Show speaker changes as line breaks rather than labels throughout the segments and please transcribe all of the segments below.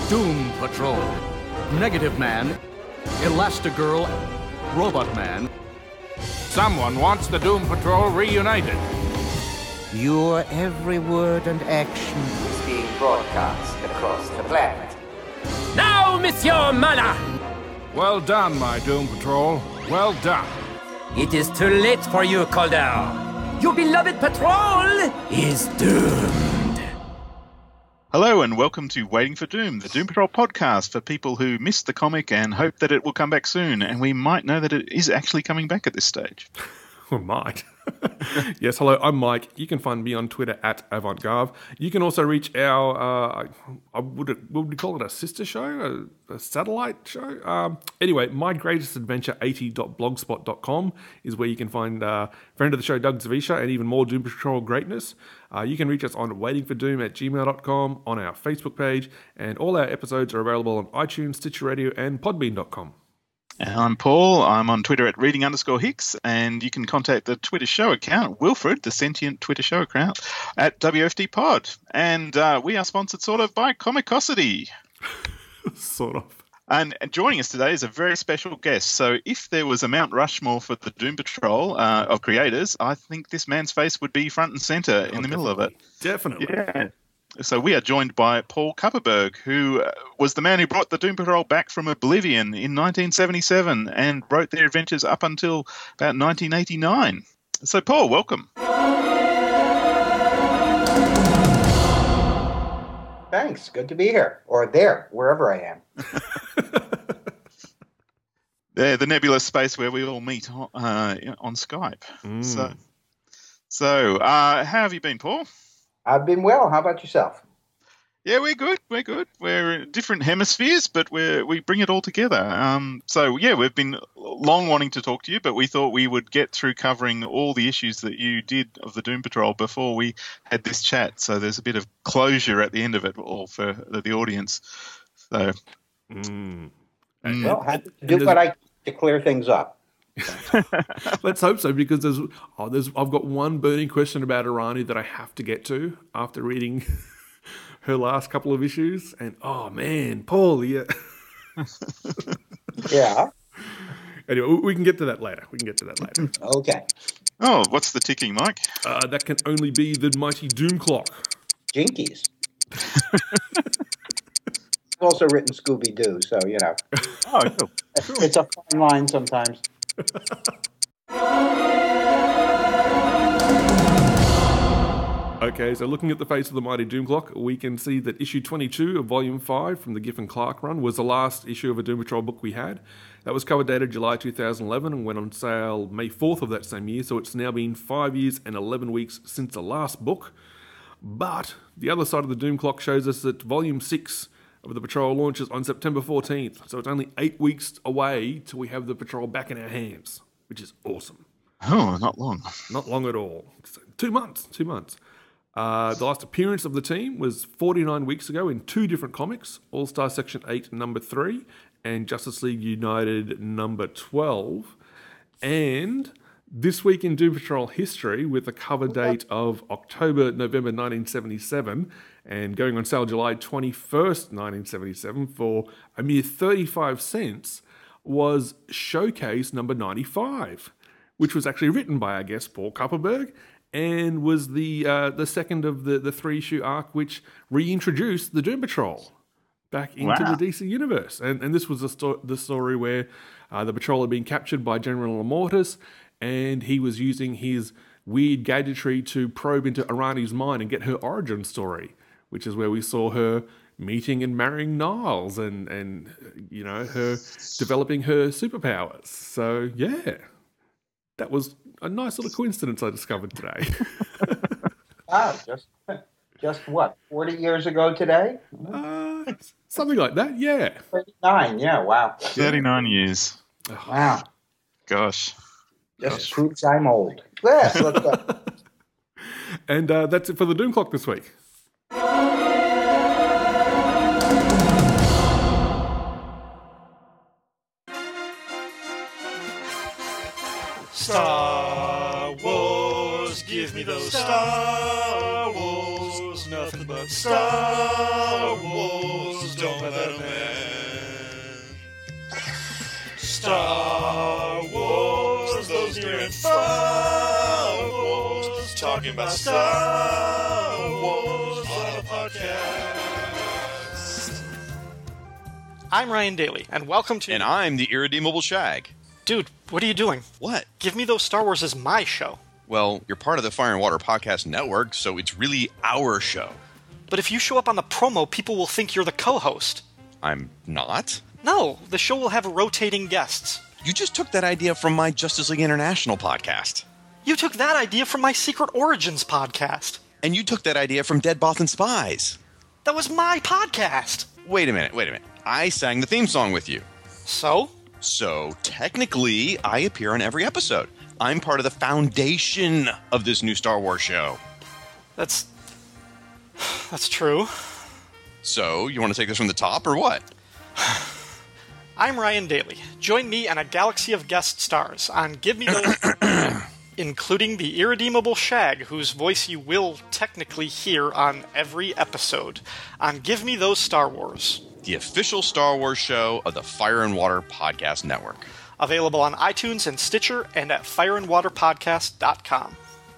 Doom Patrol. Negative Man, Elastigirl, Robot Man.
Someone wants the Doom Patrol reunited.
Your every word and action
is being broadcast across the planet.
Now, Monsieur Mana!
Well done, my Doom Patrol. Well done.
It is too late for you, Calder. Your beloved patrol is doomed.
Hello and welcome to Waiting for Doom, the Doom Patrol podcast for people who missed the comic and hope that it will come back soon. And we might know that it is actually coming back at this stage.
We might. Yes, hello, I'm Mike. You can find me on Twitter at AvantGarve. You can also reach our, would we call it a sister show? A satellite show? Anyway, mygreatestadventure80.blogspot.com is where you can find friend of the show, Doug Zavisha, and even more Doom Patrol greatness. You can reach us on waitingfordoom@gmail.com, on our Facebook page, and all our episodes are available on iTunes, Stitcher Radio, and Podbean.com.
I'm Paul. I'm on Twitter at reading_Hicks, and you can contact the Twitter show account, Wilfred, the sentient Twitter show account, at WFD Pod. And we are sponsored sort of by Comicosity.
Sort of.
And joining us today is a very special guest. So if there was a Mount Rushmore for the Doom Patrol of creators, I think this man's face would be front and centre in the middle of it.
Definitely.
Yeah. So we are joined by Paul Kupperberg, who was the man who brought the Doom Patrol back from oblivion in 1977 and wrote their adventures up until about 1989. So, Paul, welcome.
Thanks. Good to be here. Or there, wherever I am.
The nebulous space where we all meet on Skype. So how have you been, Paul?
I've been well. How about yourself?
Yeah, we're good. We're in different hemispheres, but we bring it all together. So, yeah, we've been long wanting to talk to you, but we thought we would get through covering all the issues that you did of the Doom Patrol before we had this chat. So there's a bit of closure at the end of it all for the audience. So,
Well, happy to do what I can to clear things up.
Let's hope so, because I've got one burning question about Irani that I have to get to after reading her last couple of issues. And oh man, Paul, yeah.
Yeah.
Anyway, we can get to that later.
Okay.
Oh, what's the ticking, Mike?
That can only be the mighty Doom Clock.
Jinkies. I've also written Scooby-Doo, so, you know.
Oh, cool.
It's a fine line sometimes.
Okay, so looking at the face of the mighty Doom Clock, we can see that issue 22 of volume 5 from the Giffen Clark run was the last issue of a Doom Patrol book we had. That was cover dated July 2011 and went on sale May 4th of that same year, so it's now been 5 years and 11 weeks since the last book. But the other side of the Doom Clock shows us that volume 6 of the Patrol launches on September 14th, so it's only 8 weeks away till we have the Patrol back in our hands, which is awesome.
Oh, not long.
Not long at all. 2 months. The last appearance of the team was 49 weeks ago in 2 different comics, All-Star Section 8 number 3 and Justice League United number 12. And this week in Doom Patrol history, with a cover date of November 1977, and going on sale July 21st, 1977, for a mere 35 cents, was Showcase number 95, which was actually written by our guest Paul Kupperberg, and was the second of the 3-issue arc which reintroduced the Doom Patrol back into the DC universe. And this was the story where the Patrol had been captured by General Immortus, and he was using his weird gadgetry to probe into Irani's mind and get her origin story, which is where we saw her meeting and marrying Niles and you know, her developing her superpowers. So, yeah, that was a nice little coincidence I discovered today.
Just what, 40 years ago today?
Something like that, yeah.
39, yeah, wow.
39 years.
Wow.
Gosh.
Just proves I'm old. Yes, let's go.
And that's it for the Doom Clock this week.
Star Wars, give me those Star Wars, nothing but Star Wars. don't let 'em end. Star Wars, those near and far wars, talking about Star Wars on a podcast.
I'm Ryan Daly, and welcome to...
And I'm the Irredeemable Shag.
Dude, what are you doing?
What?
Give Me Those Star Wars is my show.
Well, you're part of the Fire and Water Podcast Network, so it's really our show.
But if you show up on the promo, people will think you're the co-host.
I'm not?
No, the show will have rotating guests.
You just took that idea from my Justice League International podcast.
You took that idea from my Secret Origins podcast.
And you took that idea from Dead Bothan Spies.
That was my podcast.
Wait a minute. I sang the theme song with you.
So?
So, technically, I appear on every episode. I'm part of the foundation of this new Star Wars show.
That's true.
So, you want to take this from the top, or what?
I'm Ryan Daly. Join me and a galaxy of guest stars on Give Me Those... including the Irredeemable Shag, whose voice you will technically hear on every episode, on Give Me Those Star Wars.
The official Star Wars show of the Fire and Water Podcast Network.
Available on iTunes and Stitcher and at fireandwaterpodcast.com.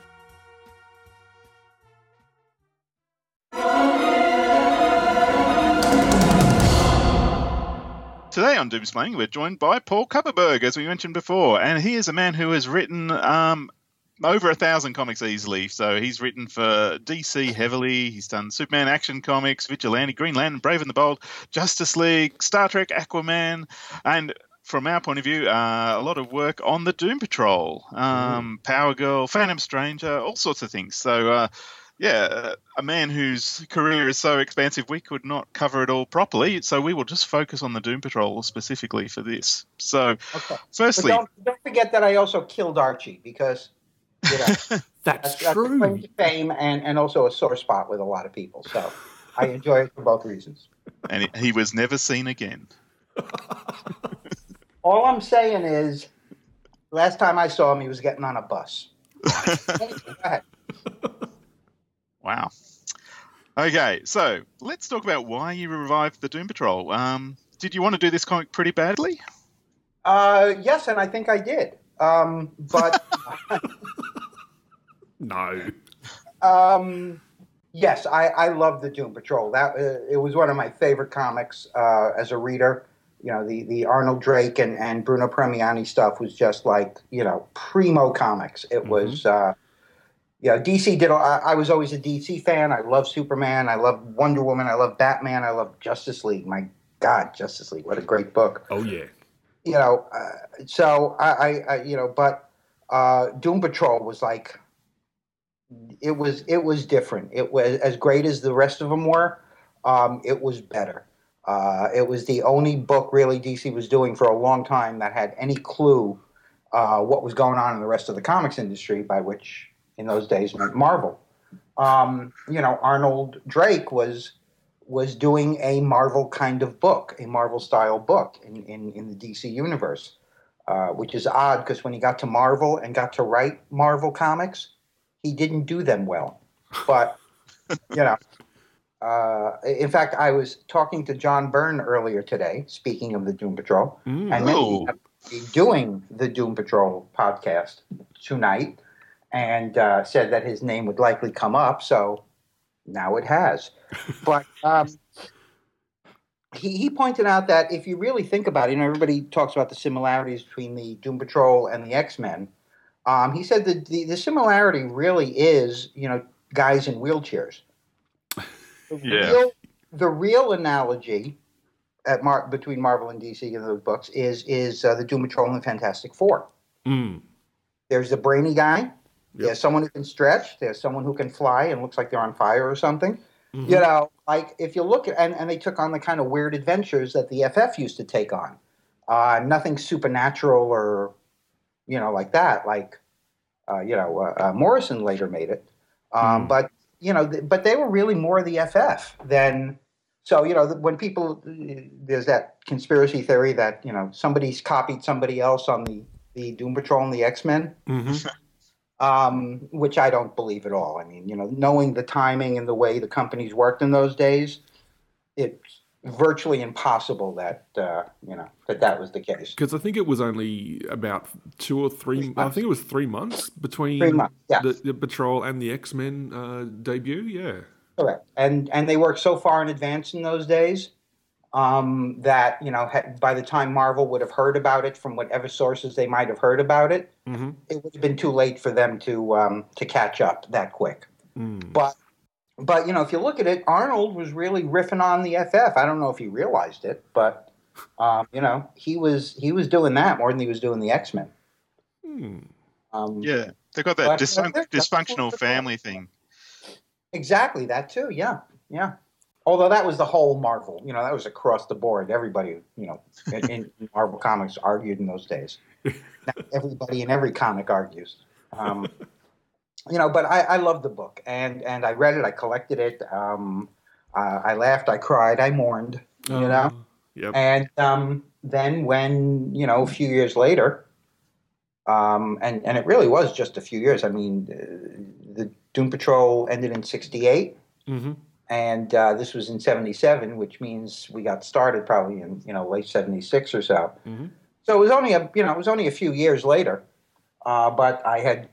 Today on Doomsplaining, we're joined by Paul Kupperberg, as we mentioned before, and he is a man who has written over 1,000 comics easily. So he's written for DC heavily. He's done Superman Action Comics, Vigilante, Green Lantern, Brave and the Bold, Justice League, Star Trek, Aquaman, and from our point of view, a lot of work on the Doom Patrol, Power Girl, Phantom Stranger, all sorts of things. So, a man whose career is so expansive we could not cover it all properly, so we will just focus on the Doom Patrol specifically for this. So, firstly...
But don't forget that I also killed Archie, because, you know,
That's
that's
true.
a claim to fame and also a sore spot with a lot of people. So I enjoy it for both reasons.
And he was never seen again.
All I'm saying is, last time I saw him, he was getting on a bus. Anyway, go ahead.
Wow. Okay, so let's talk about why you revived the Doom Patrol. Did you want to do this comic pretty badly?
Yes, and I think I did. But
No.
yes, I love the Doom Patrol. It was one of my favorite comics as a reader. You know, the Arnold Drake and Bruno Premiani stuff was just like, you know, primo comics. It was, DC did. I was always a DC fan. I love Superman. I love Wonder Woman. I love Batman. I love Justice League. My God, Justice League! What a great book.
Oh yeah.
You know, so I but Doom Patrol was like, it was different. It was as great as the rest of them were. It was better. It was the only book really DC was doing for a long time that had any clue what was going on in the rest of the comics industry, by which in those days meant Marvel. Arnold Drake was doing a Marvel kind of book, a Marvel style book in the DC universe, which is odd because when he got to Marvel and got to write Marvel comics, he didn't do them well. But, in fact, I was talking to John Byrne earlier today, speaking of the Doom Patrol, and then he be doing the Doom Patrol podcast tonight, and said that his name would likely come up, so now it has. But he pointed out that if you really think about it, everybody talks about the similarities between the Doom Patrol and the X-Men. He said that the similarity really is, guys in wheelchairs. The real analogy between Marvel and DC in those books is the Doom Patrol and the Fantastic Four. There's the brainy guy. Yep. There's someone who can stretch. There's someone who can fly and looks like they're on fire or something. Mm-hmm. Like if you look at, and they took on the kind of weird adventures that the FF used to take on. Nothing supernatural or, like that. Like, Morrison later made it. But they were really more the FF than. So, when people, there's that conspiracy theory that, somebody's copied somebody else on the Doom Patrol and the X-Men. Mm-hmm. Which I don't believe at all. I mean, knowing the timing and the way the companies worked in those days, it virtually impossible that that was the case.
Because I think it was only about 2 or 3. I think it was 3 months between
3 months, yeah.
the Patrol and the X-Men debut. Yeah,
Correct. And they worked so far in advance in those days that by the time Marvel would have heard about it from whatever sources they might have heard about it, it would have been too late for them to catch up that quick. But if you look at it, Arnold was really riffing on the FF. I don't know if he realized it, but he was doing that more than he was doing the X-Men.
Yeah, they got that dysfunctional family thing.
Exactly, that too. Yeah. Although that was the whole Marvel, that was across the board. Everybody, in Marvel Comics argued in those days. Not everybody in every comic argues. But I loved the book, and I read it. I collected it. I laughed. I cried. I mourned.
Yep.
And then when a few years later, and it really was just a few years. I mean, the Doom Patrol ended in '68, and this was in '77, which means we got started probably in late '76 or so. So it was only a few years later, but I had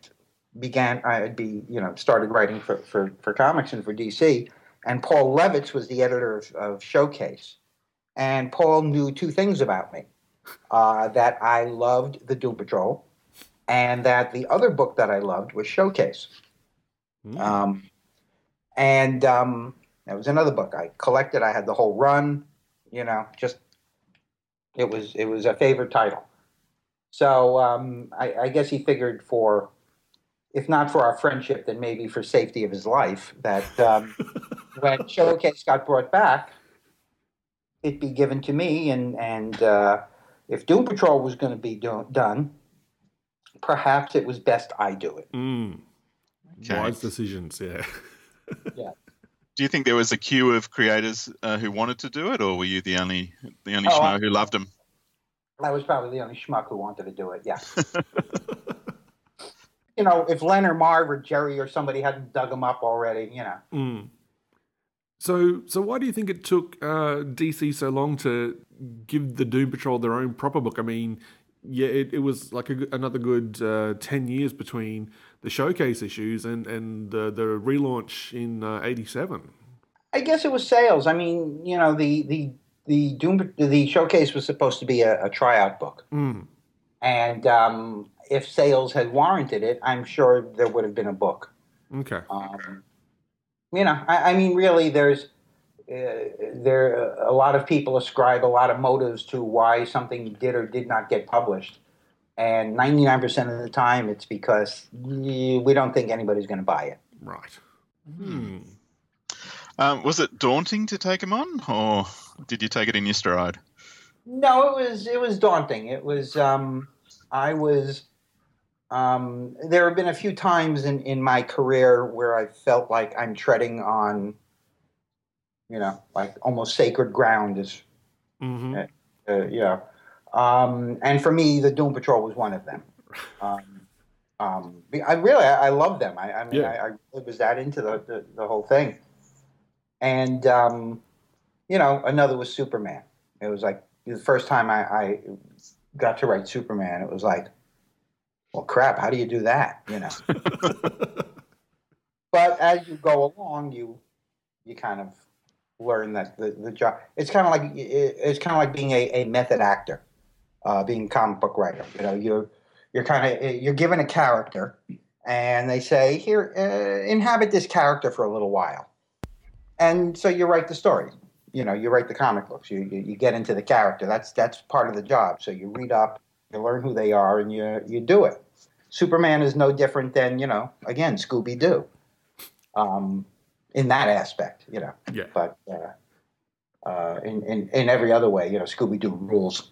started writing for comics and for DC, and Paul Levitz was the editor of Showcase, and Paul knew 2 things about me, that I loved the Doom Patrol, and that the other book that I loved was Showcase. And there was another book I collected. I had the whole run, just it was a favorite title. So I guess he figured if not for our friendship, then maybe for safety of his life, that when Showcase got brought back, it'd be given to me, and if Doom Patrol was going to be done, perhaps it was best I do it.
Okay.
Wise decisions, yeah.
Yeah.
Do you think there was a queue of creators who wanted to do it, or were you the only schmo who loved them?
I was probably the only schmuck who wanted to do it. Yeah. If Len or Marv or Jerry or somebody hadn't dug them up already,
So why do you think it took DC so long to give the Doom Patrol their own proper book? I mean, yeah, it was like another good 10 years between the Showcase issues and the relaunch in '87.
I guess it was sales. I mean, the Showcase was supposed to be a tryout book, and if sales had warranted it, I'm sure there would have been a book.
Okay.
I mean, really, there a lot of people ascribe a lot of motives to why something did or did not get published, and 99% of the time, it's because we don't think anybody's going to buy it.
Right.
Was it daunting to take them on, or did you take it in your stride?
No, it was daunting. It was there have been a few times in my career where I felt like I'm treading on, like almost sacred ground. And for me, the Doom Patrol was one of them. I love them. I was that into the whole thing. And another was Superman. It was like the first time I got to write Superman. It was like, well, crap, how do you do that? But as you go along, you kind of learn that the job. It's kind of like being a method actor, being a comic book writer. You're given a character, and they say, here, inhabit this character for a little while, and so you write the story. You write the comic books. You get into the character. That's part of the job. So you read up. You learn who they are, and you do it. Superman is no different than, again, Scooby-Doo, in that aspect,
Yeah.
But in every other way, Scooby-Doo rules.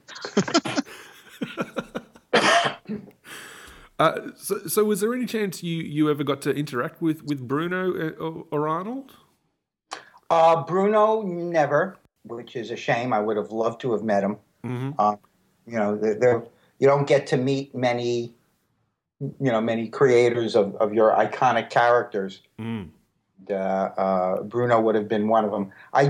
So was there any chance you ever got to interact with Bruno or Arnold?
Bruno, never, which is a shame. I would have loved to have met him. You don't get to meet many creators of your iconic characters Bruno would have been one of them. I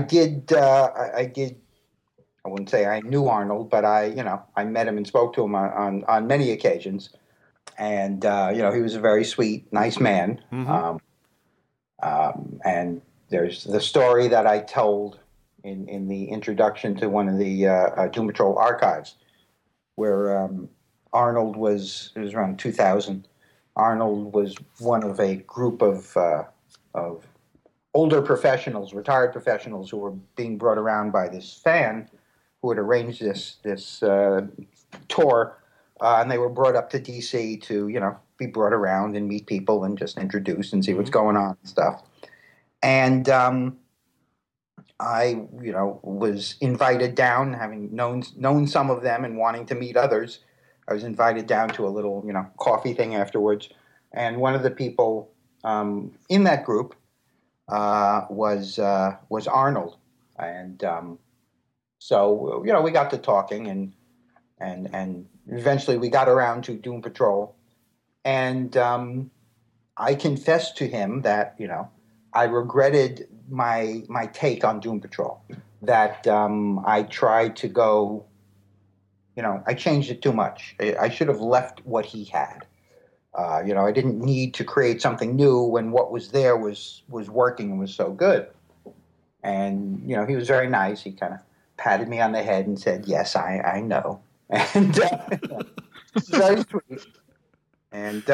wouldn't say I knew Arnold, but I met him and spoke to him on many occasions. And, he was a very sweet, nice man.
Mm-hmm.
And there's the story that I told in the introduction to one of the Doom Patrol archives, where Arnold it was around 2000. Arnold was one of a group of older professionals, retired professionals, who were being brought around by this fan who had arranged this tour, and they were brought up to DC to be brought around and meet people and just introduce and see what's going on and stuff. And I was invited down, having known some of them and wanting to meet others. I was invited down to a little coffee thing afterwards, and one of the people in that group was Arnold, and so we got to talking, and eventually we got around to Doom Patrol, and I confessed to him that I regretted my take on Doom Patrol, that I tried to go, I changed it too much. I should have left what he had. I didn't need to create something new when what was there was working and was so good. And, he was very nice. He kind of patted me on the head and said, yes, I know. And very sweet. And,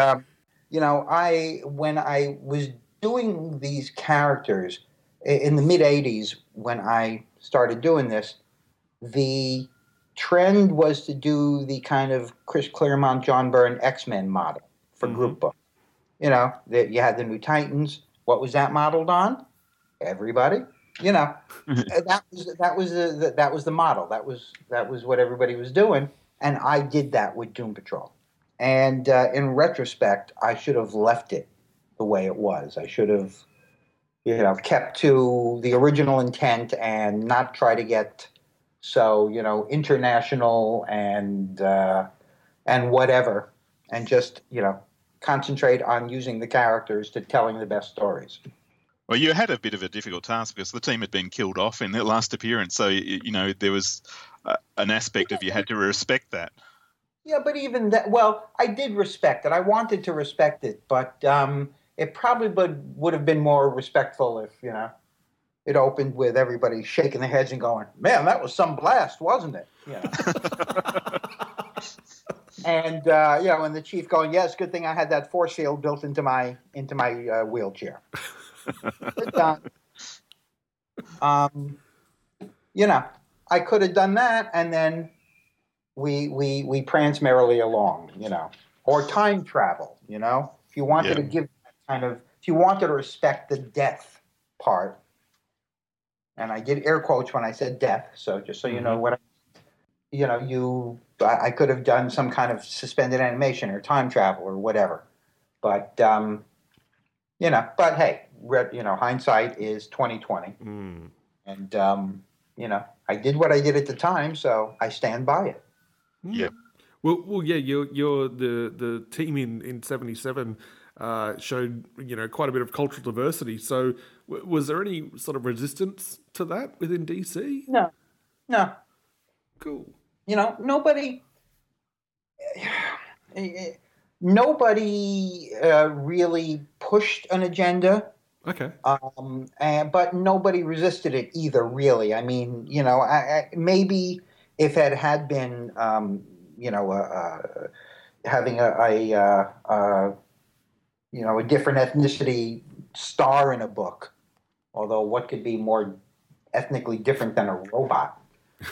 when I was doing these characters in the mid-'80s, when I started doing this, the trend was to do the kind of Chris Claremont, John Byrne X-Men model for group books. That you had the New Titans. What was that modeled on? Everybody. That was the model. That was what everybody was doing, and I did that with Doom Patrol. And in retrospect, I should have left it the way it was. I should have, kept to the original intent and not try to get so international and whatever, and just concentrate on using the characters to telling the best stories.
Well, you had a bit of a difficult task because the team had been killed off in their last appearance, so there was an aspect of you had to respect that.
Yeah, but even that, I did respect it. I wanted to respect it, but it probably would have been more respectful if it opened with everybody shaking their heads and going, "Man, that was some blast, wasn't it?" And and the chief going, "Yes, good thing I had that force field built into my wheelchair." But, I could have done that, and then we prance merrily along, or time travel, if you wanted to give if you wanted to respect the death part, and I did air quotes when I said death, so just so you know what, I could have done some kind of suspended animation or time travel or whatever, but but hey, hindsight is 20/20, and I did what I did at the time, so I stand by it.
Yeah.
Well, yeah. You're the team in '77 showed quite a bit of cultural diversity. So, was there any sort of resistance to that within DC?
No.
Cool.
Nobody really pushed an agenda.
Okay.
But nobody resisted it either, really. I mean, maybe if it had been, having a different ethnicity star in a book, although what could be more ethnically different than a robot?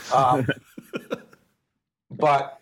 But,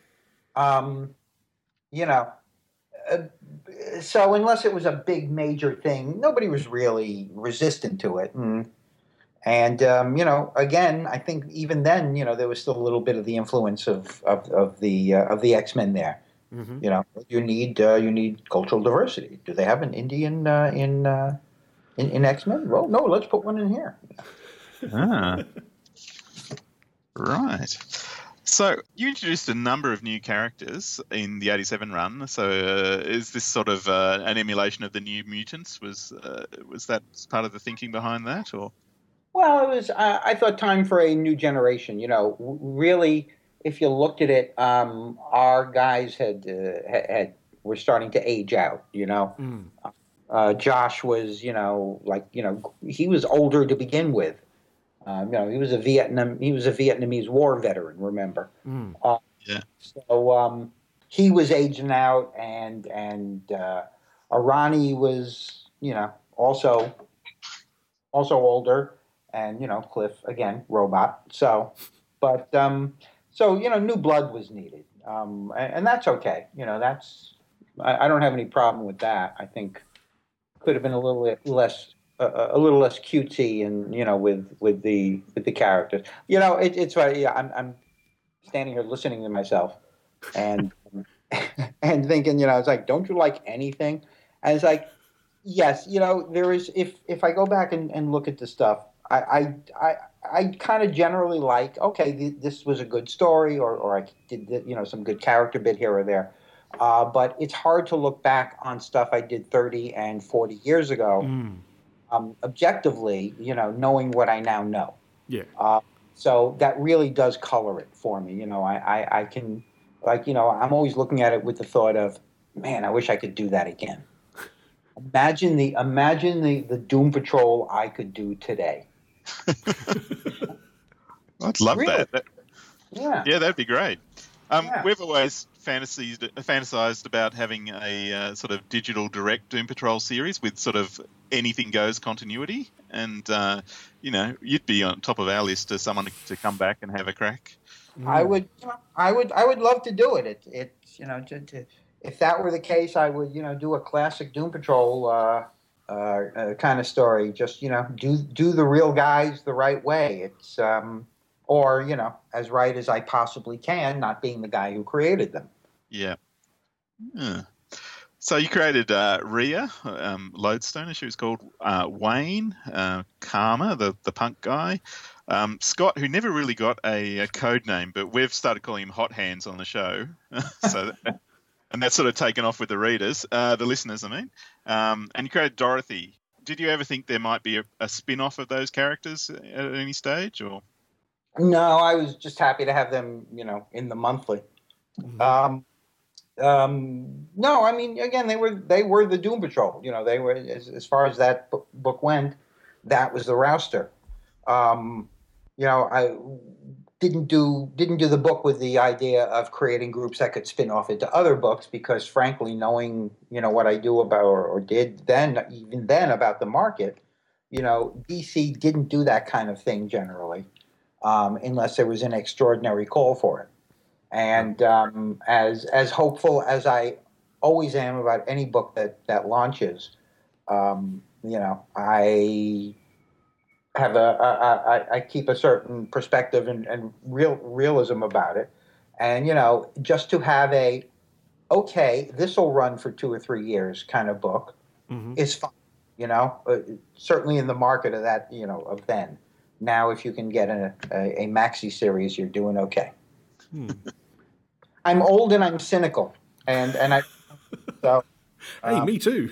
so unless it was a big major thing, nobody was really resistant to it. And again, I think even then, there was still a little bit of the influence of the X-Men there. You need cultural diversity. Do they have an Indian in X-Men? Well, no, let's put one in here.
Right. So you introduced a number of new characters in the 87 run. So is this sort of an emulation of the New Mutants? Was that part of the thinking behind that, or?
Well, it was. I thought time for a new generation. Really, if you looked at it, our guys were starting to age out. Josh was, he was older to begin with. He was a Vietnamese War veteran. Remember?
Yeah.
So he was aging out, and Arani was, also older. And, Cliff, again, robot. So new blood was needed. And that's okay. I don't have any problem with that. I think could have been a little less cutesy and, with the characters. It's funny. Yeah, I'm standing here listening to myself and, and thinking, it's like, don't you like anything? And it's like, yes, there is, if I go back and look at the stuff, I kind of generally like, okay, this was a good story, or I did, some good character bit here or there. But it's hard to look back on stuff I did 30 and 40 years ago, objectively, knowing what I now know.
Yeah.
So that really does color it for me. I can, I'm always looking at it with the thought of, man, I wish I could do that again. Imagine the Doom Patrol I could do today.
I'd love that.
Yeah,
that'd be great. We've always fantasized about having a sort of digital direct Doom Patrol series with sort of anything goes continuity, and you'd be on top of our list as someone to come back and have a crack.
I would love to do it. If that were the case, I would do a classic Doom Patrol kind of story. Just do the real guys the right way. It's or as right as I possibly can, not being the guy who created them.
Yeah. So you created Rhea, Lodestone, as she was called, Wayne, Karma, the punk guy, Scott, who never really got a code name, but we've started calling him Hot Hands on the show. And that's sort of taken off with the readers, the listeners, I mean. And you created Dorothy. Did you ever think there might be a spin-off of those characters at any stage, or?
No, I was just happy to have them, in the monthly. No, I mean, again, they were the Doom Patrol. They were, as far as that book went, that was the Rouster. I didn't do the book with the idea of creating groups that could spin off into other books, because frankly, knowing what I do about or did even then about the market, DC didn't do that kind of thing generally, unless there was an extraordinary call for it. And as hopeful as I always am about any book that launches, I have I keep a certain perspective and realism about it, and just to have this will run for 2 or 3 years kind of book is fun. Certainly in the market of that of then. Now, if you can get a maxi series, you're doing okay. I'm old and I'm cynical, and I so.
Hey, me too.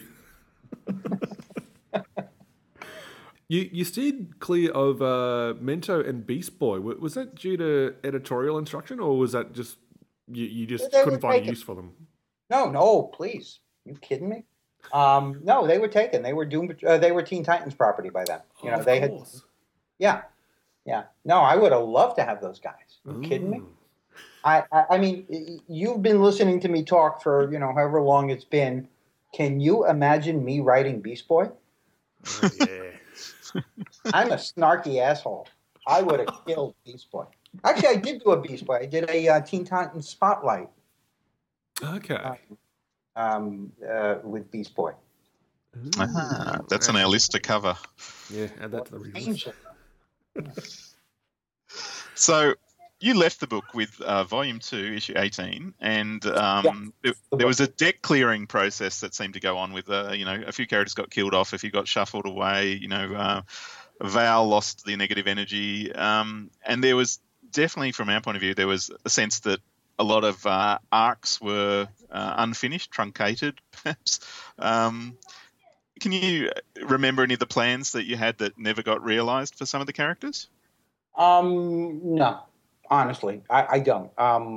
You steered clear of Mento and Beast Boy. Was that due to editorial instruction, or was that just you just couldn't find a use for them?
No, please. You kidding me? No, they were taken. They were they were Teen Titans property by then. They had. Yeah. No, I would have loved to have those guys. Are you kidding me? I mean, you've been listening to me talk for however long it's been. Can you imagine me writing Beast Boy?
Oh, yeah.
I'm a snarky asshole. I would have killed Beast Boy. Actually, I did do a Beast Boy. I did a Teen Titans Spotlight.
Okay.
With Beast Boy.
That's on our list to cover.
Yeah, add that to the reviews.
So you left the book with Volume 2, Issue 18, and there was a deck clearing process that seemed to go on with, a few characters got killed off, a few got shuffled away, Val lost the negative energy, and there was definitely, from our point of view, there was a sense that a lot of arcs were unfinished, truncated, perhaps. Can you remember any of the plans that you had that never got realised for some of the characters?
No, honestly, I don't.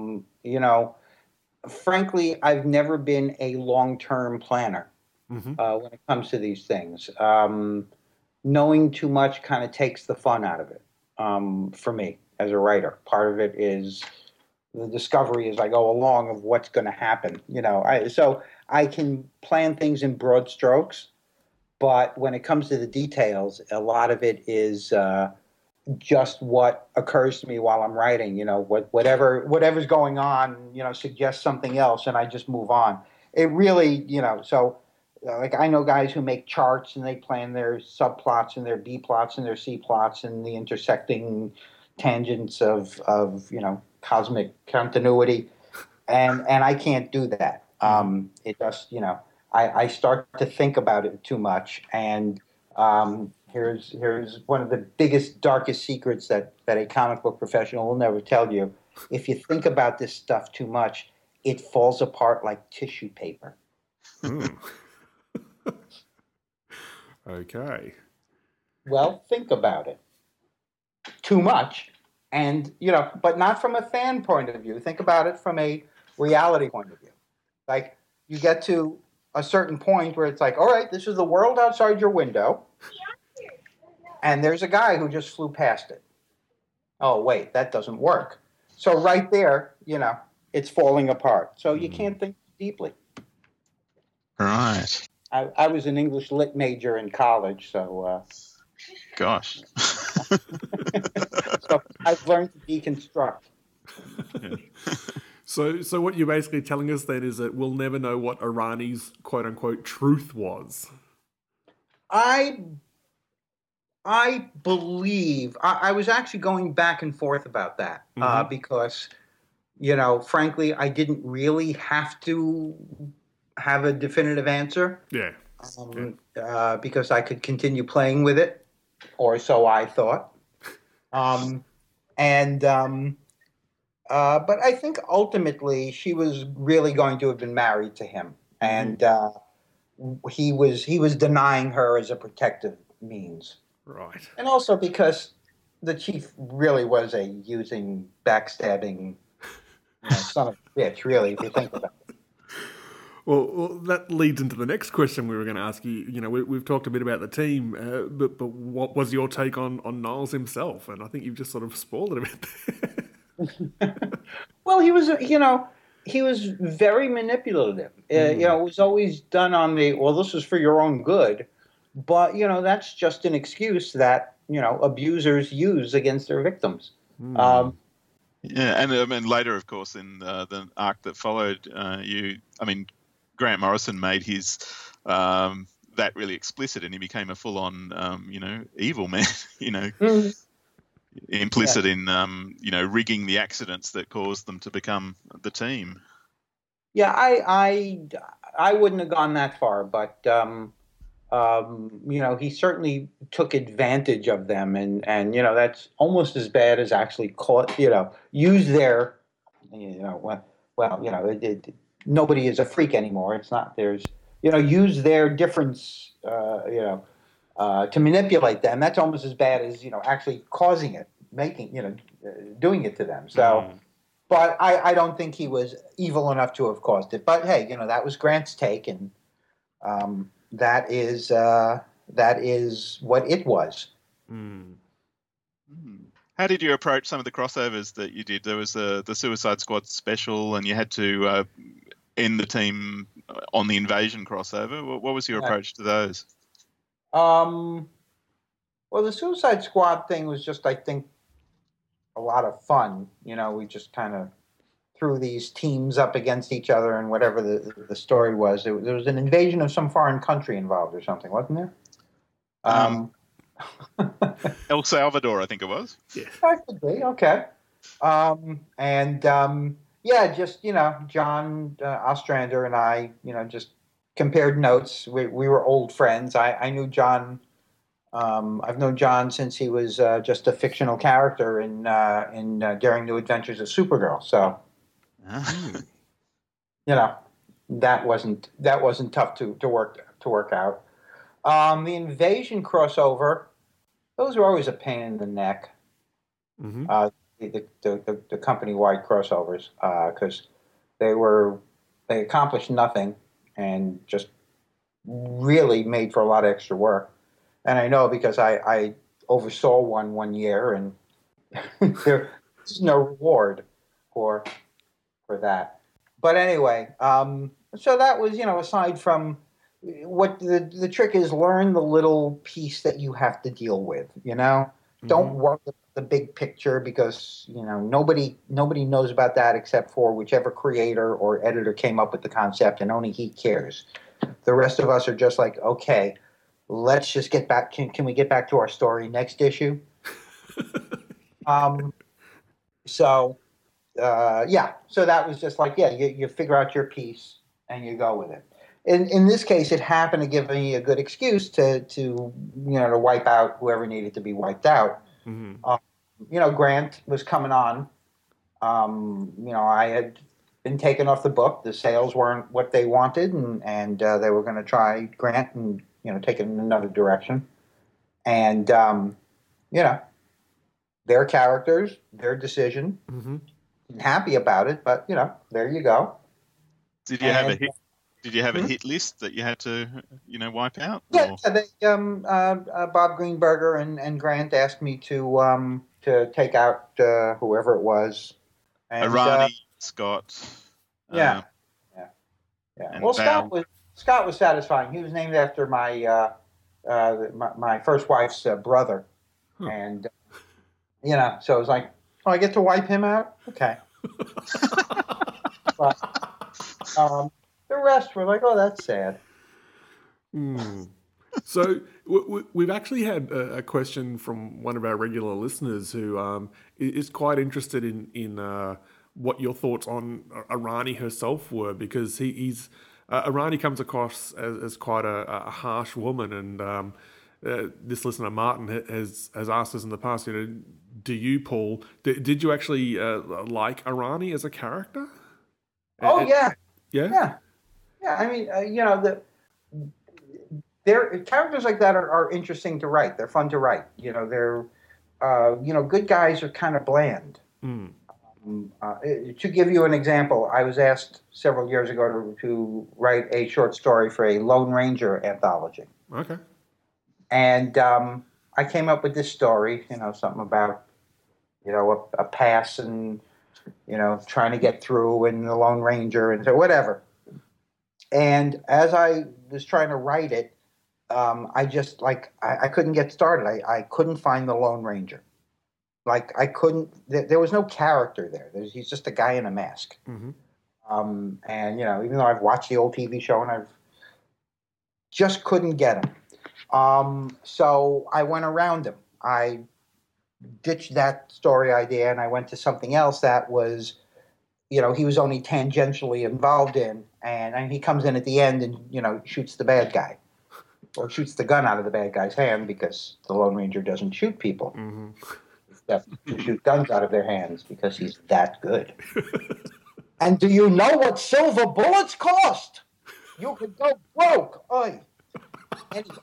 Frankly, I've never been a long-term planner when it comes to these things. Knowing too much kind of takes the fun out of it for me as a writer. Part of it is the discovery as I go along of what's going to happen. So I can plan things in broad strokes, but when it comes to the details, a lot of it is just what occurs to me while I'm writing. Whatever's going on, suggests something else, and I just move on. It really, so like I know guys who make charts and they plan their subplots and their B plots and their C plots and the intersecting tangents of cosmic continuity, and I can't do that. It just, I start to think about it too much, and here's one of the biggest, darkest secrets that a comic book professional will never tell you. If you think about this stuff too much, it falls apart like tissue paper.
Okay.
Well, think about it. Too much. And, but not from a fan point of view. Think about it from a reality point of view. Like, you get to a certain point where it's like, all right, this is the world outside your window, and there's a guy who just flew past it. Oh, wait, that doesn't work. So right there, it's falling apart. So you can't think deeply.
Right.
I was an English lit major in college, so...
Gosh.
So I've learned to deconstruct.
So what you're basically telling us then is that we'll never know what Irani's quote-unquote truth was.
I believe... I was actually going back and forth about that because, frankly, I didn't really have to have a definitive answer.
Yeah.
Because I could continue playing with it, or so I thought. But I think ultimately she was really going to have been married to him, and he was denying her as a protective means.
Right.
And also because the chief really was a using, backstabbing son of a bitch, really, if you think about it.
Well, that leads into the next question we were going to ask you. We've talked a bit about the team, but what was your take on Niles himself? And I think you've just sort of spoiled it a bit there.
Well, he was, he was very manipulative. It was always done on this is for your own good. But, that's just an excuse that, abusers use against their victims.
Yeah, and later, of course, in the arc that followed, Grant Morrison made his that really explicit, and he became a full-on, evil man. Implicit in rigging the accidents that caused them to become the team.
Yeah, I wouldn't have gone that far, but he certainly took advantage of them, and that's almost as bad as actually use their nobody is a freak anymore. It's not. There's, use their difference, to manipulate them. That's almost as bad as, actually causing it, doing it to them. So, but I don't think he was evil enough to have caused it. But hey, that was Grant's take, and that is what it was.
How did you approach some of the crossovers that you did? There was the Suicide Squad special, and you had to end the team on the Invasion crossover. What was your approach to those?
Well, the Suicide Squad thing was just, I think, a lot of fun. We just kind of threw these teams up against each other, and whatever the story was. There was an invasion of some foreign country involved or something, wasn't there?
El Salvador, I think it was.
Yeah. That could be, okay. Just, John Ostrander and I, just compared notes. We were old friends. I knew John I've known John since he was just a fictional character in Daring New Adventures of Supergirl. So, that wasn't tough to work out. The Invasion crossover, those were always a pain in the neck.
Mm-hmm.
The company-wide crossovers, because they accomplished nothing and just really made for a lot of extra work. And I know because I oversaw one year, and there's no reward for that. But anyway, so that was, aside from what the trick is, learn the little piece that you have to deal with. Don't worry about the big picture, because nobody knows about that except for whichever creator or editor came up with the concept, and only he cares. The rest of us are just like, okay, let's just get back. Can we get back to our story next issue? So that was just like, you figure out your piece and you go with it. In this case, it happened to give me a good excuse to wipe out whoever needed to be wiped out.
Mm-hmm.
Grant was coming on. I had been taken off the book. The sales weren't what they wanted, and they were going to try Grant and take it in another direction. And their characters, their decision.
Mm-hmm.
Happy about it, but there you go.
Did you have a hit? Did you have a hit list that you had to, wipe out?
Yeah, Bob Greenberger and Grant asked me to take out whoever it was. And,
Arani, Scott.
Yeah. Well,
Val.
Scott was satisfying. He was named after my my first wife's brother, and so it was like, oh, I get to wipe him out? Okay. But the rest were like, oh, that's sad.
So we've actually had a question from one of our regular listeners who is quite interested in what your thoughts on Arani herself were, because he's Arani comes across as quite a harsh woman, and this listener Martin has asked us in the past, do you, Paul, did you actually like Arani as a character?
Oh, yeah.
Yeah?
Yeah, I mean, characters like that are interesting to write. They're fun to write. They're, good guys are kind of bland.
Mm.
To give you an example, I was asked several years ago to write a short story for a Lone Ranger anthology.
Okay.
And I came up with this story, something about, a pass and, trying to get through, and the Lone Ranger and so whatever. And as I was trying to write it, I just I couldn't get started. I couldn't find the Lone Ranger. I couldn't. There was no character there. He's just a guy in a mask.
Mm-hmm.
And even though I've watched the old TV show, and I've just couldn't get him. So I went around him. I ditched that story idea, and I went to something else that was, he was only tangentially involved in, and he comes in at the end and, shoots the bad guy, or shoots the gun out of the bad guy's hand, because the Lone Ranger doesn't shoot people.
Mm-hmm.
Except to shoot guns out of their hands, because he's that good. And do you know what silver bullets cost? You could go broke. Oy. Anyway.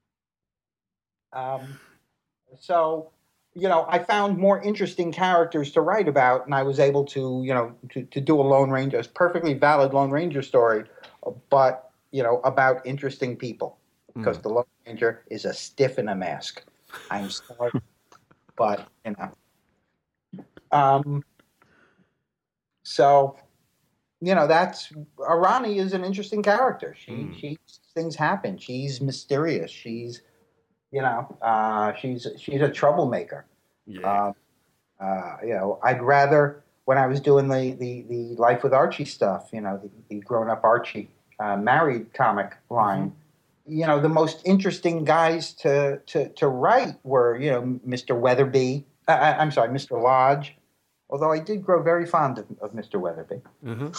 So, I found more interesting characters to write about, and I was able to, to do a Lone Ranger, a perfectly valid Lone Ranger story, but, about interesting people, because the Lone Ranger is a stiff in a mask. I'm sorry, but, so, that's, Arani is an interesting character. She things happen. She's mysterious. She's, she's a troublemaker.
Yeah.
I'd rather, when I was doing the Life with Archie stuff, the grown-up Archie married comic line, the most interesting guys to write were, Mr. Weatherby. I'm sorry, Mr. Lodge. Although I did grow very fond of Mr. Weatherby.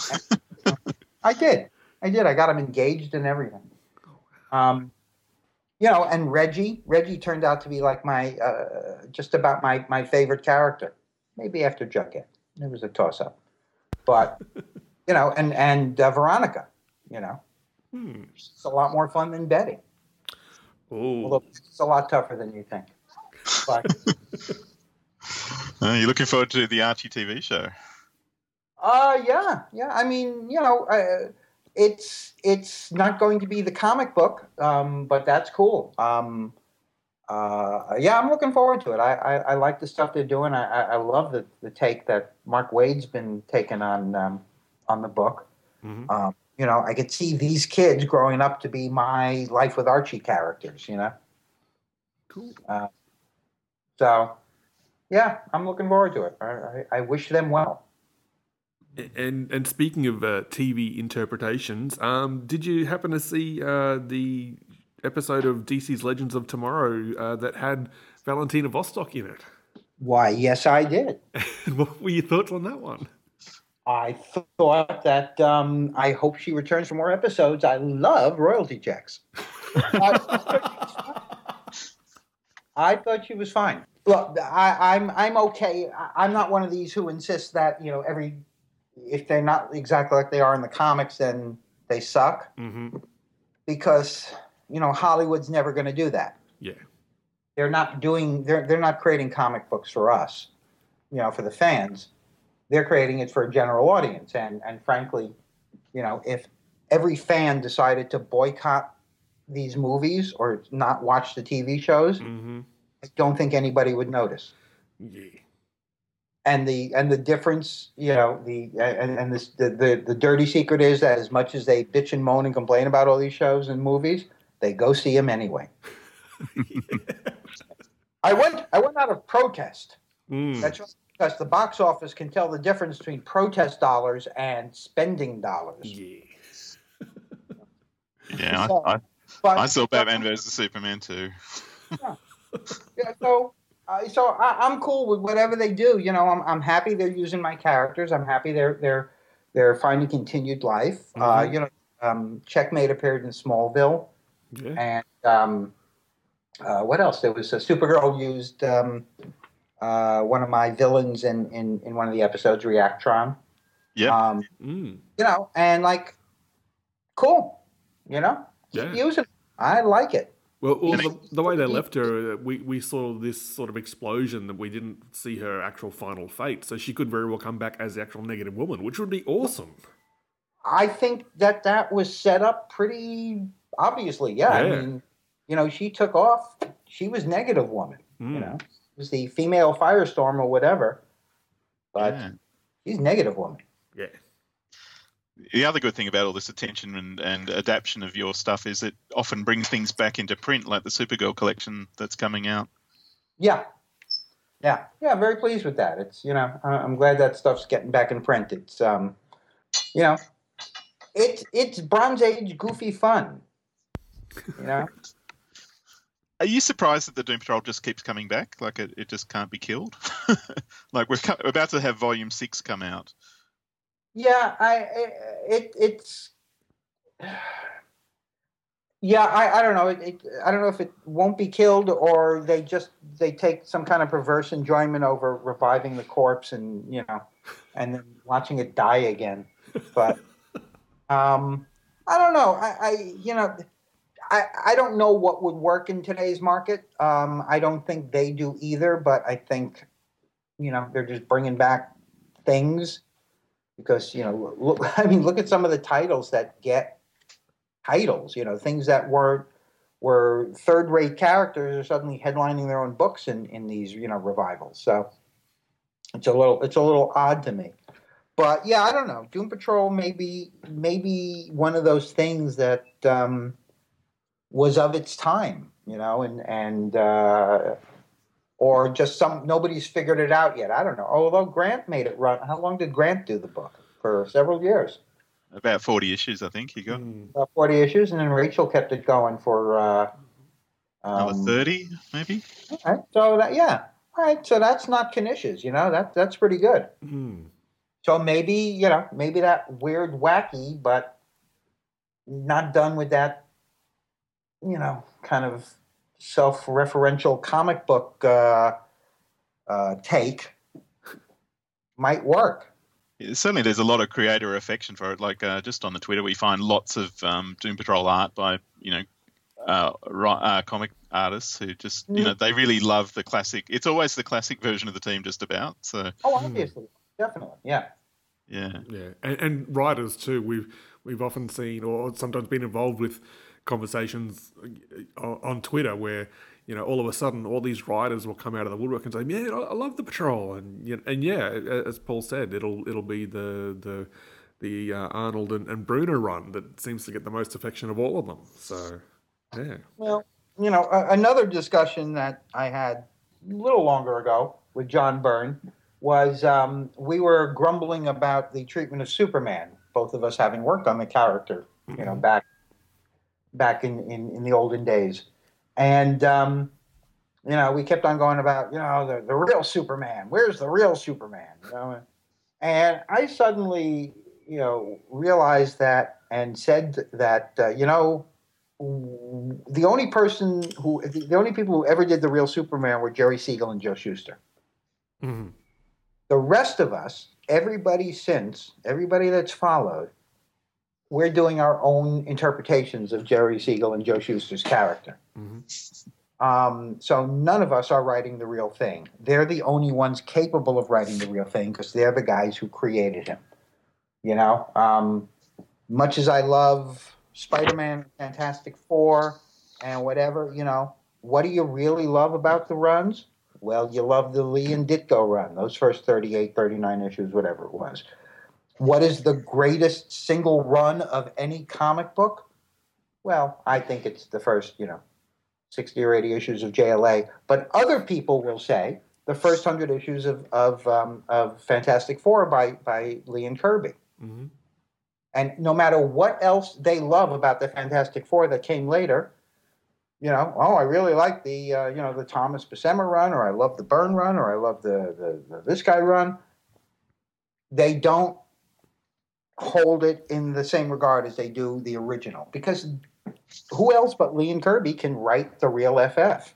Mm-hmm. I did. I got him engaged and everything. And Reggie turned out to be like my just about my favorite character. Maybe after Jughead, it was a toss up, but and Veronica, it's a lot more fun than Betty. Although it's a lot tougher than you think. But
you're looking forward to the Archie TV show.
Yeah. I mean, it's not going to be the comic book, but that's cool. I'm looking forward to it. I like the stuff they're doing. I love the take that Mark Waid's been taking on the book. Mm-hmm. I could see these kids growing up to be my Life with Archie characters.
Cool.
So, yeah, I'm looking forward to it. I wish them well.
And speaking of TV interpretations, did you happen to see the episode of DC's Legends of Tomorrow that had Valentina Vostok in it?
Why, yes, I did.
And what were your thoughts on that one?
I thought that I hope she returns for more episodes. I love royalty checks. I thought she was fine. Look, I'm okay. I'm not one of these who insists that if they're not exactly like they are in the comics, then they suck. Mm-hmm. Because Hollywood's never going to do that.
Yeah,
they're not creating comic books for us, for the fans. They're creating it for a general audience, and frankly, if every fan decided to boycott these movies or not watch the TV shows, mm-hmm. I don't think anybody would notice.
Yeah.
And the difference, the dirty secret is that as much as they bitch and moan and complain about all these shows and movies, they go see them anyway. I went out of protest. That's right, because the box office can tell the difference between protest dollars and spending dollars.
Yeah, I saw Batman vs Superman too.
Yeah. So I'm cool with whatever they do. I'm happy they're using my characters. I'm happy they're finding continued life. Mm-hmm. Checkmate appeared in Smallville, and what else? There was Supergirl used one of my villains in one of the episodes, Reactron.
Yeah.
And cool. Keep using it. I like it.
Well, the way they left her, we saw this sort of explosion that we didn't see her actual final fate, so she could very well come back as the actual Negative Woman, which would be awesome.
I think that was set up pretty obviously, yeah. I mean, she took off. She was Negative Woman, It was the female Firestorm or whatever, but she's Negative Woman.
Yeah.
The other good thing about all this attention and adaptation of your stuff is it often brings things back into print, like the Supergirl collection that's coming out.
Yeah. Very pleased with that. It's I'm glad that stuff's getting back in print. It's it's Bronze Age goofy fun.
Are you surprised that the Doom Patrol just keeps coming back? Like it just can't be killed? Like we're about to have Volume 6 come out.
Yeah, I don't know. I don't know if it won't be killed or they take some kind of perverse enjoyment over reviving the corpse and and then watching it die again. But I don't know. I don't know what would work in today's market. I don't think they do either. But I think they're just bringing back things. Because, look at some of the titles that get titles, things that were third-rate characters are suddenly headlining their own books in these, revivals. So it's a little odd to me. But yeah, I don't know. Doom Patrol may be one of those things that was of its time, or just nobody's figured it out yet. I don't know. Although Grant made it run. How long did Grant do the book? For several years.
About 40 issues, I think he got.
About 40 issues, and then Rachel kept it going for...
another 30, maybe?
All right. So, All right. So that's not Knishes, That's pretty good.
Mm.
So maybe that weird, wacky, but not done with that kind of self-referential comic book take might work.
Certainly, there's a lot of creator affection for it. Like just on the Twitter, we find lots of Doom Patrol art by comic artists who just they really love the classic. It's always the classic version of the team, just about. So
obviously, definitely, yeah.
And writers too. We've often seen or sometimes been involved with conversations on Twitter where all of a sudden all these writers will come out of the woodwork and say, "Yeah, I love the Patrol," and as Paul said, it'll be the Arnold and Bruner run that seems to get the most affection of all of them. So, yeah.
Well, another discussion that I had a little longer ago with John Byrne was we were grumbling about the treatment of Superman, both of us having worked on the character, back in the olden days. And, we kept on going about, the real Superman. Where's the real Superman? And I suddenly, realized that and said that, the only people who ever did the real Superman were Jerry Siegel and Joe Shuster.
Mm-hmm.
The rest of us, everybody that's followed, we're doing our own interpretations of Jerry Siegel and Joe Shuster's character.
Mm-hmm.
So none of us are writing the real thing. They're the only ones capable of writing the real thing because they're the guys who created him. Much as I love Spider-Man, Fantastic Four, and whatever, what do you really love about the runs? Well, you love the Lee and Ditko run, those first 38, 39 issues, whatever it was. What is the greatest single run of any comic book? Well, I think it's the first, 60 or 80 issues of JLA. But other people will say the first 100 issues of Fantastic Four by Lee and Kirby.
Mm-hmm.
And no matter what else they love about the Fantastic Four that came later, I really like the Thomas Buscema run, or I love the Byrne run, or I love the this guy run. They don't hold it in the same regard as they do the original, because who else but Lee and Kirby can write the real FF?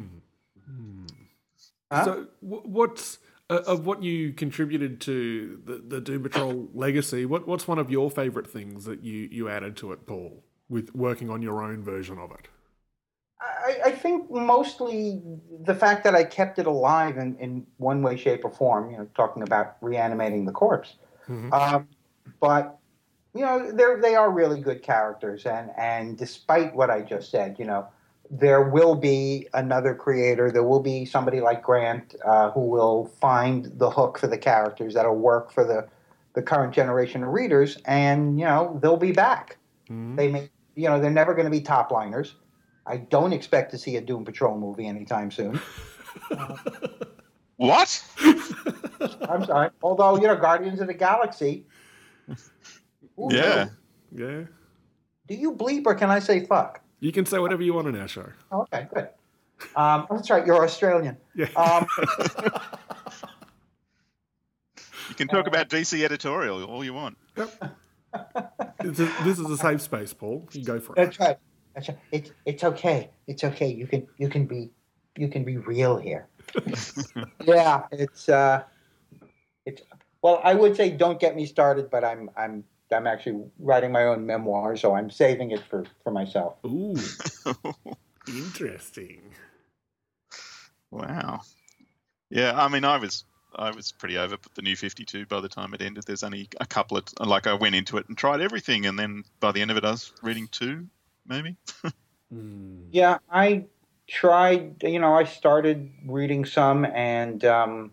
Huh?
So, what's of what you contributed to the Doom Patrol legacy? What's one of your favourite things that you added to it, Paul, with working on your own version of it?
I think mostly the fact that I kept it alive in one way, shape, or form. Talking about reanimating the corpse.
Mm-hmm.
But they are really good characters, and despite what I just said, there will be another creator. There will be somebody like Grant who will find the hook for the characters that'll work for the current generation of readers, and they'll be back.
Mm-hmm.
They may, they're never going to be top liners. I don't expect to see a Doom Patrol movie anytime soon.
What?
I'm sorry. Although, Guardians of the Galaxy. Ooh,
yeah.
Yeah.
Do you bleep or can I say fuck?
You can say whatever you want in our show.
Okay, good. That's right. You're Australian.
Yeah.
You can talk about DC editorial all you want.
Yep. This is a safe space, Paul. You go for it.
That's right. That's right. It's okay. It's okay. You can be real here. Yeah, it's well, I would say don't get me started, but I'm actually writing my own memoir, so I'm saving it for myself.
Ooh. Interesting.
Wow. Yeah, I mean, I was pretty over the New 52 by the time it ended. There's only a couple of, I went into it and tried everything, and then by the end of it I was reading 2, maybe.
Yeah, I tried, I started reading some, and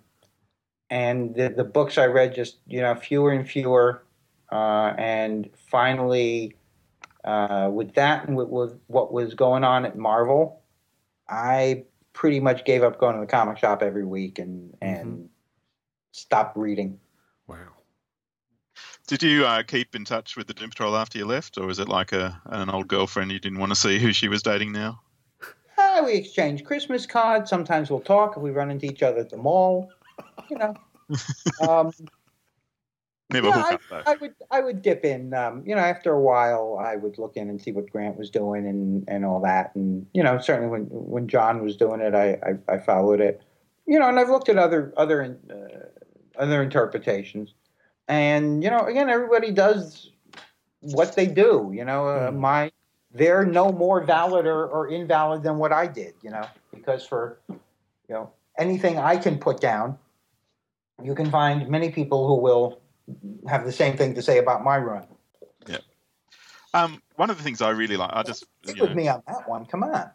the books I read just, fewer and fewer, and finally, with that and with what was going on at Marvel, I pretty much gave up going to the comic shop every week and stopped reading.
Wow.
Did you keep in touch with the Doom Patrol after you left, or was it like an old girlfriend you didn't want to see who she was dating now?
We exchange Christmas cards. Sometimes we'll talk if we run into each other at the mall.
Never hook up though.
I would dip in. After a while, I would look in and see what Grant was doing and all that. And certainly when John was doing it, I followed it. And I've looked at other interpretations. And again, everybody does what they do. They're no more valid or invalid than what I did. Because for anything I can put down, you can find many people who will have the same thing to say about my run.
Yeah. One of the things I really like,
Stick with me on that one. Come on.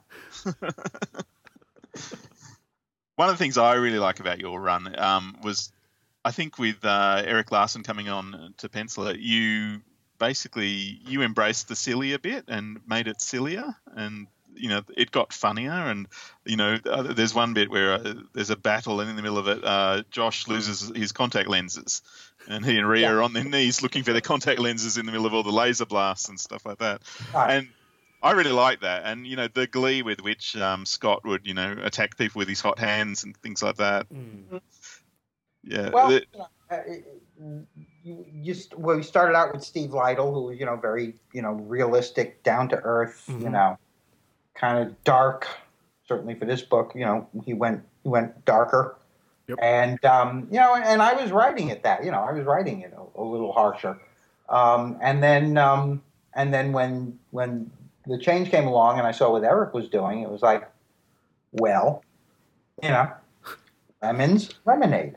One of the things I really like about your run was, I think, with Eric Larson coming on to pencil it, you embraced the silly a bit and made it sillier, and it got funnier. And there's one bit where there's a battle, and in the middle of it, Josh loses his contact lenses, and he and Rhea are on their knees looking for their contact lenses in the middle of all the laser blasts and stuff like that. Right. And I really like that, and the glee with which Scott would attack people with his hot hands and things like that. Yeah.
Well, we started out with Steve Lytle, who was very realistic, down to earth, kind of dark. Certainly for this book, he went darker. Yep. And and I was writing it I was writing it a little harsher. And then when the change came along and I saw what Eric was doing, it was like, well, lemons, lemonade.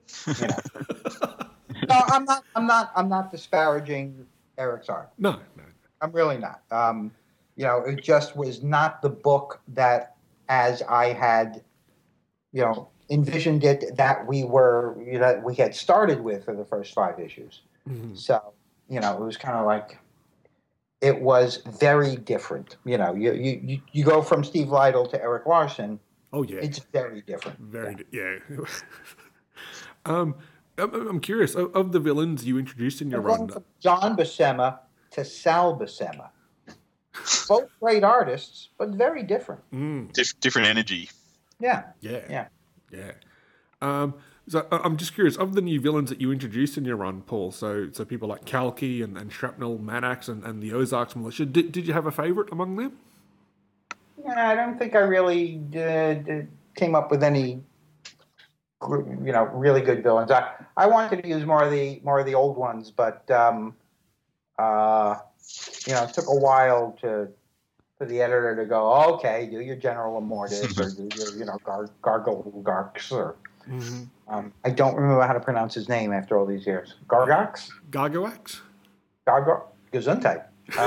No, I'm not disparaging Eric's art.
No.
I'm really not. It just was not the book that, as I had, envisioned it, that we had started with for the first 5 issues. Mm-hmm. So, it was kind of like, it was very different. You go from Steve Lytle to Eric Larson. Oh yeah, it's very different.
I'm curious, of the villains you introduced in your run,
from John Buscema to Sal Buscema. Both great artists, but very different.
Different energy.
Yeah.
So I'm just curious, of the new villains that you introduced in your run, Paul, so people like Kalki and Shrapnel, Manax, and the Ozarks Militia, did you have a favourite among them?
Yeah, I don't think I really came up with any really good villains. I wanted to use more of the old ones, but it took a while for the editor to go, okay, do your General Immortus or do your Gargogarks or I don't remember how to pronounce his name after all these years. Gargox?
Gargoax?
Gesundheit.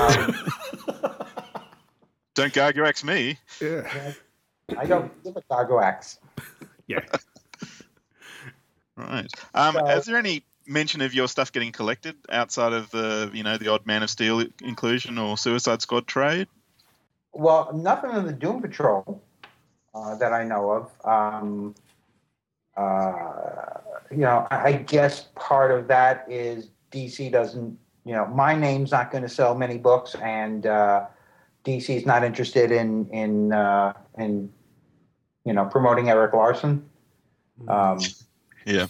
Don't Gargoax me.
Yeah.
I don't give a Gargoax.
Yeah.
Right. Is there any mention of your stuff getting collected outside of the odd Man of Steel inclusion or Suicide Squad trade?
Well, nothing of the Doom Patrol that I know of. I guess part of that is DC doesn't, my name's not going to sell many books, and DC's not interested in promoting Eric Larson.
Yeah.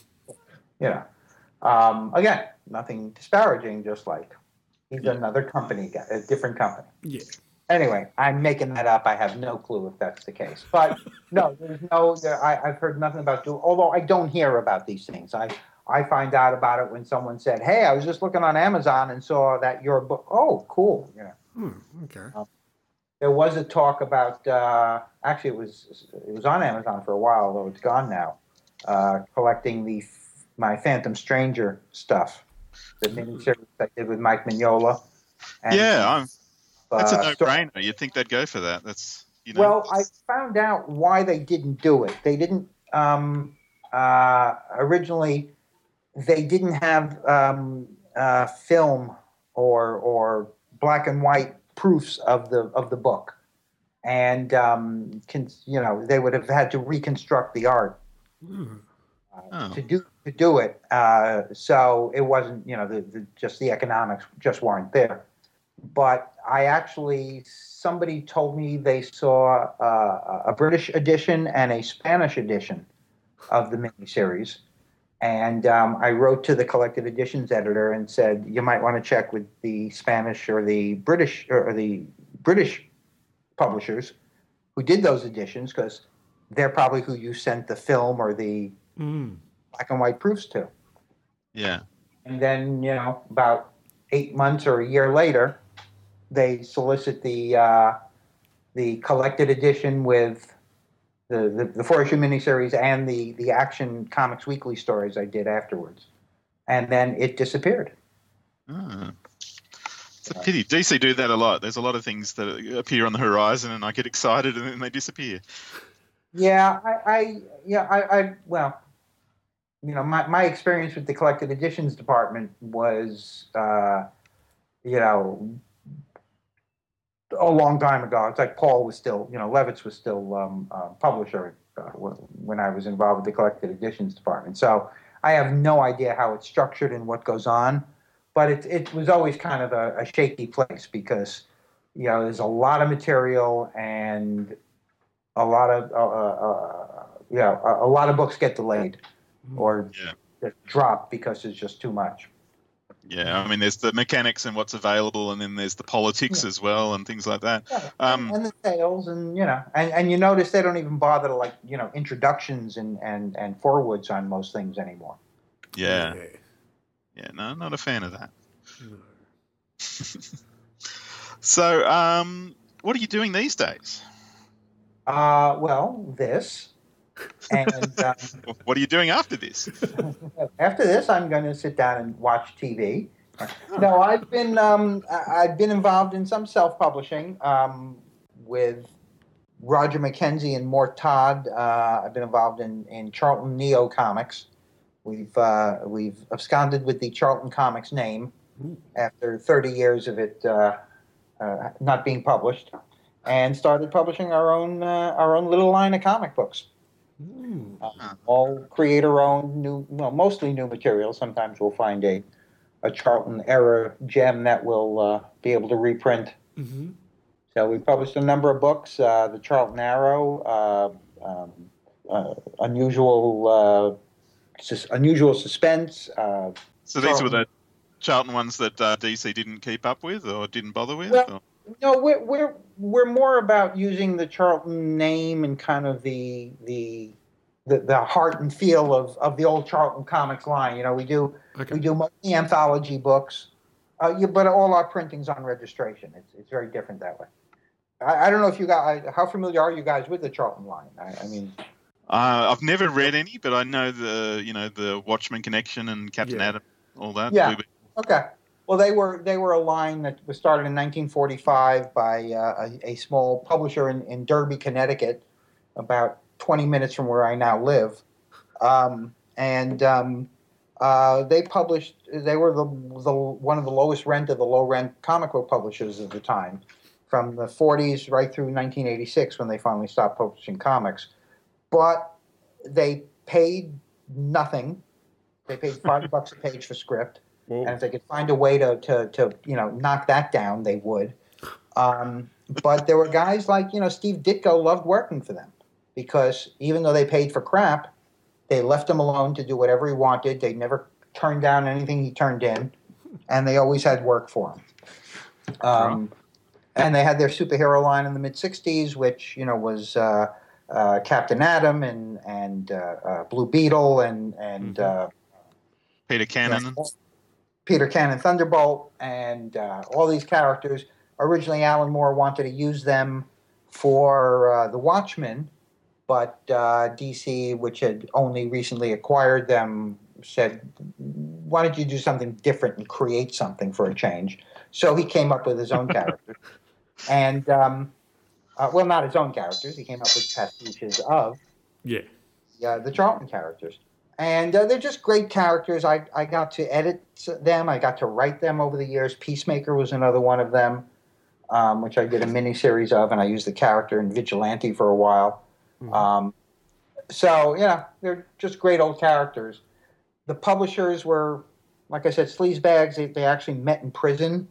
Again, nothing disparaging, just like he's another company, a different company.
Yeah.
Anyway, I'm making that up. I have no clue if that's the case. But no, I've heard nothing about Doom, although I don't hear about these things. I find out about it when someone said, hey, I was just looking on Amazon and saw that your book. Oh, cool.
Okay.
There was a talk about, actually it was on Amazon for a while, although it's gone now, collecting my Phantom Stranger stuff, the miniseries I did with Mike Mignola. And,
that's a no-brainer. You'd think they'd go for that. That's
Well, I found out why they didn't do it. They didn't originally. They didn't have film or black and white proofs of the book, and they would have had to reconstruct the art to do it. So it wasn't just the economics just weren't there. But somebody told me they saw a British edition and a Spanish edition of the miniseries, And I wrote to the collected editions editor and said, you might want to check with the Spanish or the British publishers who did those editions, because they're probably who you sent the film or the black and white proofs to.
Yeah.
And then, about 8 months or a year later, they solicit the collected edition with the 4-issue miniseries and the Action Comics Weekly stories I did afterwards. And then it disappeared.
It's a pity. DC do that a lot. There's a lot of things that appear on the horizon, and I get excited, and then they disappear.
Yeah, well, my experience with the collected editions department was, a long time ago. It's like Paul was still, Levitz was still publisher when I was involved with the collected editions department. So I have no idea how it's structured and what goes on, but it was always kind of a shaky place because, there's a lot of material and a lot of books get delayed or just drop because there's just too much.
Yeah, I mean, there's the mechanics and what's available, and then there's the politics as well, and things like that.
Yeah, and the sales, and and you notice they don't even bother to introductions and forwards on most things anymore.
Yeah, no, I'm not a fan of that.
No.
So, what are you doing these days?
Well, this. And
what are you doing after this?
After this, I'm going to sit down and watch TV. No, I've been involved in some self-publishing with Roger McKenzie and Mort Todd. I've been involved in Charlton Neo Comics. We've absconded with the Charlton Comics name after 30 years of it not being published, and started publishing our own little line of comic books. All creator-owned, mostly new material. Sometimes we'll find a Charlton era gem that we'll be able to reprint. Mm-hmm. So we published a number of books: the Charlton Arrow, Unusual Suspense.
So these were the Charlton ones that DC didn't keep up with or didn't bother with?
Well, no, we're more about using the Charlton name and kind of the heart and feel of the old Charlton Comics line. We do mostly anthology books, but all our printing's on registration. It's very different that way. I don't know if you guys, how familiar are you guys with the Charlton line? I mean,
I've never read any, but I know the Watchmen Connection and Captain Adam, all that.
Yeah. Okay. Well, they were a line that was started in 1945 by a small publisher in Derby, Connecticut, about 20 minutes from where I now live, and they published. They were one of the lowest rent of the low rent comic book publishers at the time, from the 40s right through 1986 when they finally stopped publishing comics. But they paid nothing. They paid $5 a page for script. Whoa. And if they could find a way to knock that down, they would. But there were guys like Steve Ditko loved working for them because even though they paid for crap, they left him alone to do whatever he wanted. They never turned down anything he turned in, and they always had work for him. And they had their superhero line in the mid '60s, which was Captain Atom and Blue Beetle and
Peter Cannon.
Peter Cannon Thunderbolt, and all these characters. Originally, Alan Moore wanted to use them for the Watchmen, but DC, which had only recently acquired them, said, why don't you do something different and create something for a change? So he came up with his own characters. And, well, not his own characters. He came up with pastiches of the Charlton characters. And they're just great characters. I got to edit them. I got to write them over the years. Peacemaker was another one of them, which I did a miniseries of, and I used the character in Vigilante for a while. Mm-hmm. So, they're just great old characters. The publishers were, like I said, sleazebags. They actually met in prison.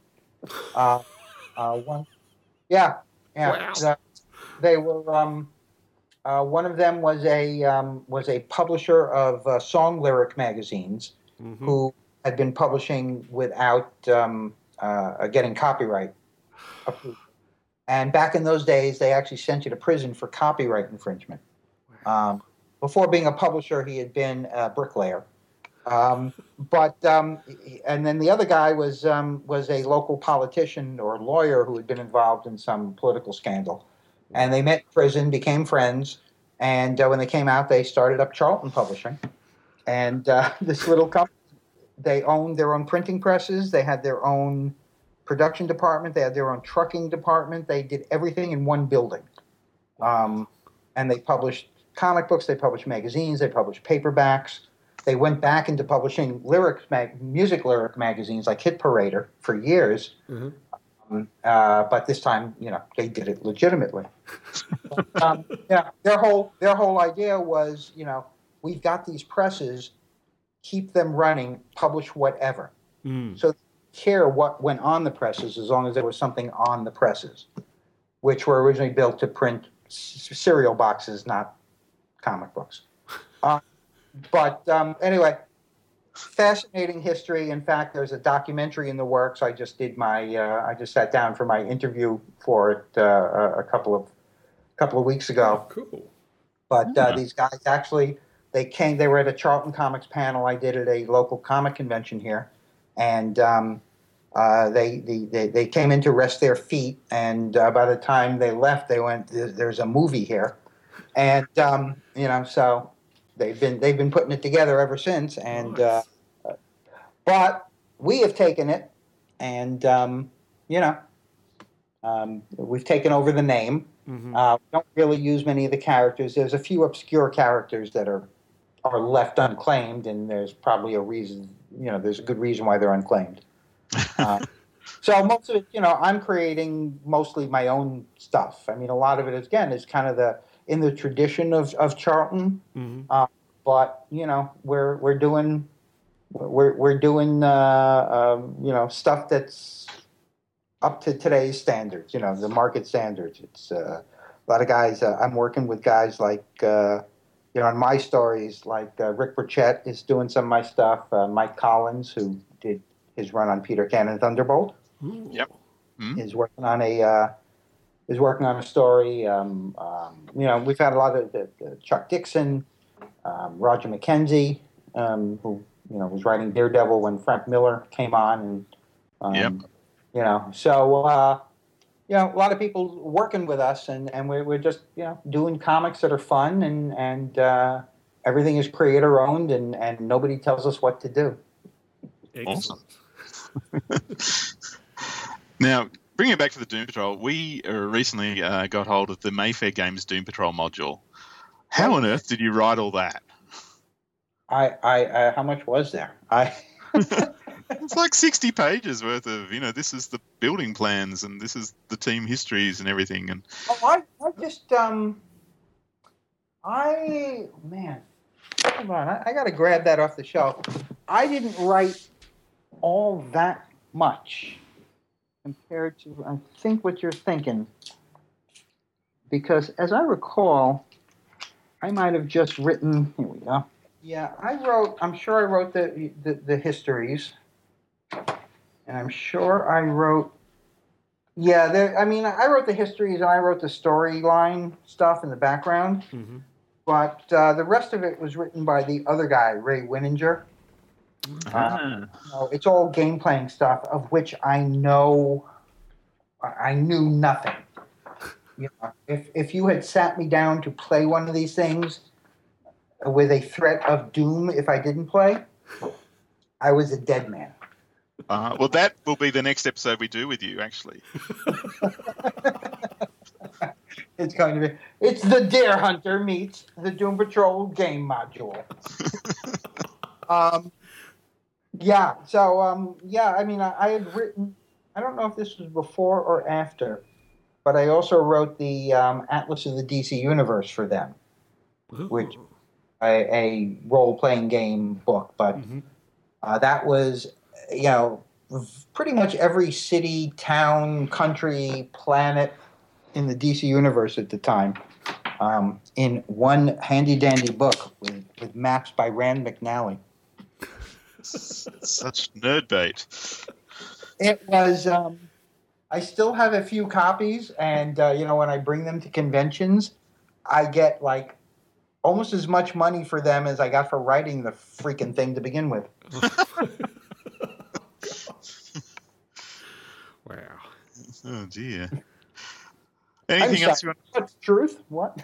Wow. They were One of them was a publisher of song lyric magazines who had been publishing without getting copyright approved. And back in those days, they actually sent you to prison for copyright infringement. Before being a publisher, he had been a bricklayer. And then the other guy was a local politician or lawyer who had been involved in some political scandal. And they met in prison, became friends, and when they came out, they started up Charlton Publishing. And this little company, they owned their own printing presses, they had their own production department, they had their own trucking department, they did everything in one building. And they published comic books, they published magazines, they published paperbacks. They went back into publishing music lyric magazines like Hit Parader for years. But this time, they did it legitimately. But, their whole idea was, we've got these presses, keep them running, publish whatever. So they care what went on the presses as long as there was something on the presses, which were originally built to print cereal boxes, not comic books. But anyway, fascinating history. In fact, there's a documentary in the works. I just sat down for my interview for it a couple of weeks ago. Cool. But these guys actually, they were at a Charlton Comics panel I did at a local comic convention here, and they came in to rest their feet. And by the time they left, they went, "There's a movie here," and so. They've been putting it together ever since, and but we have taken it, and we've taken over the name. We don't really use many of the characters. There's a few obscure characters that are left unclaimed, and there's probably a reason. There's a good reason why they're unclaimed. So most of it, I'm creating mostly my own stuff. I mean, a lot of it is kind of in the tradition of Charlton, but we're doing stuff that's up to today's standards, the market standards. It's a lot of guys. I'm working with guys like on my stories, like Rick Burchett is doing some of my stuff. Mike Collins, who did his run on Peter Cannon Thunderbolt, is working on a story. We've had a lot of Chuck Dixon, Roger McKenzie, who was writing Daredevil when Frank Miller came on, and so a lot of people working with us, and we're just doing comics that are fun, and everything is creator owned, and nobody tells us what to do.
Awesome. Now, bringing it back to the Doom Patrol, we recently got hold of the Mayfair Games Doom Patrol module. How on earth did you write all that?
How much was there?
It's like 60 pages worth of, this is the building plans and this is the team histories and everything. And
I just, hold on, I got to grab that off the shelf. I didn't write all that much compared to, I think, what you're thinking. Because as I recall, I might have just written, here we go. Yeah, I'm sure I wrote the histories. And I'm sure I wrote, I wrote the histories and I wrote the storyline stuff in the background. But the rest of it was written by the other guy, Ray Winninger. It's all game playing stuff of which I knew nothing. If you had sat me down to play one of these things with a threat of doom if I didn't play, I was a dead man.
Well, that will be the next episode we do with you, actually.
It's going to be. It's the Dare Hunter meets the Doom Patrol game module. I had written. I don't know if this was before or after, but I also wrote the Atlas of the DC Universe for them, which a role-playing game book. But that was, pretty much every city, town, country, planet in the DC Universe at the time in one handy-dandy book with maps by Rand McNally.
Such nerd bait.
It was. I still have a few copies, and when I bring them to conventions, I get like almost as much money for them as I got for writing the freaking thing to begin with.
Wow.
Oh dear. Anything else you want?
What's truth? What?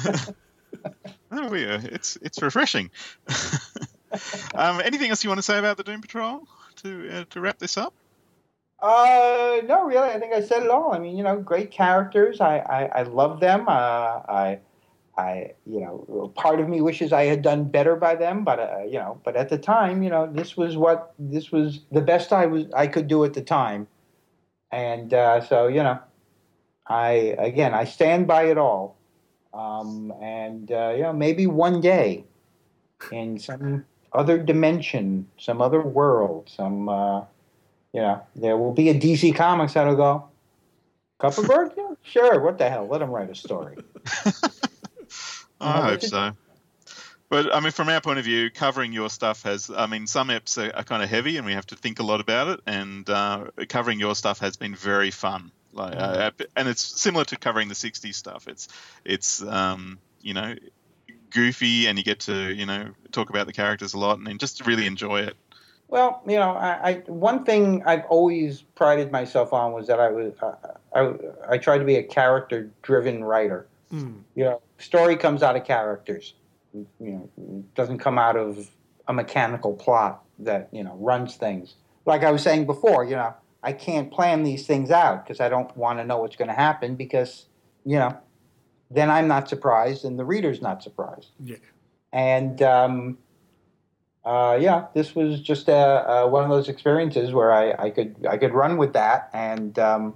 Oh yeah, it's refreshing. Anything else you want to say about the Doom Patrol to wrap this up?
No, really. I think I said it all. I mean, great characters. I love them. Part of me wishes I had done better by them, but but at the time, this was the best I could do at the time, and so I stand by it all, and maybe one day, in some other dimension, some other world, there will be a DC Comics that'll go, Kupperberg? Yeah, sure, what the hell? Let him write a story.
I hope so. But, I mean, from our point of view, covering your stuff has, some eps are kind of heavy and we have to think a lot about it, and covering your stuff has been very fun. And it's similar to covering the 60s stuff. It's goofy, and you get to, talk about the characters a lot and just really enjoy it.
Well, one thing I've always prided myself on was that I tried to be a character-driven writer. Story comes out of characters. It doesn't come out of a mechanical plot that runs things. Like I was saying before, I can't plan these things out because I don't want to know what's going to happen because then I'm not surprised and the reader's not surprised.
Yeah.
And this was just one of those experiences where I could run with that and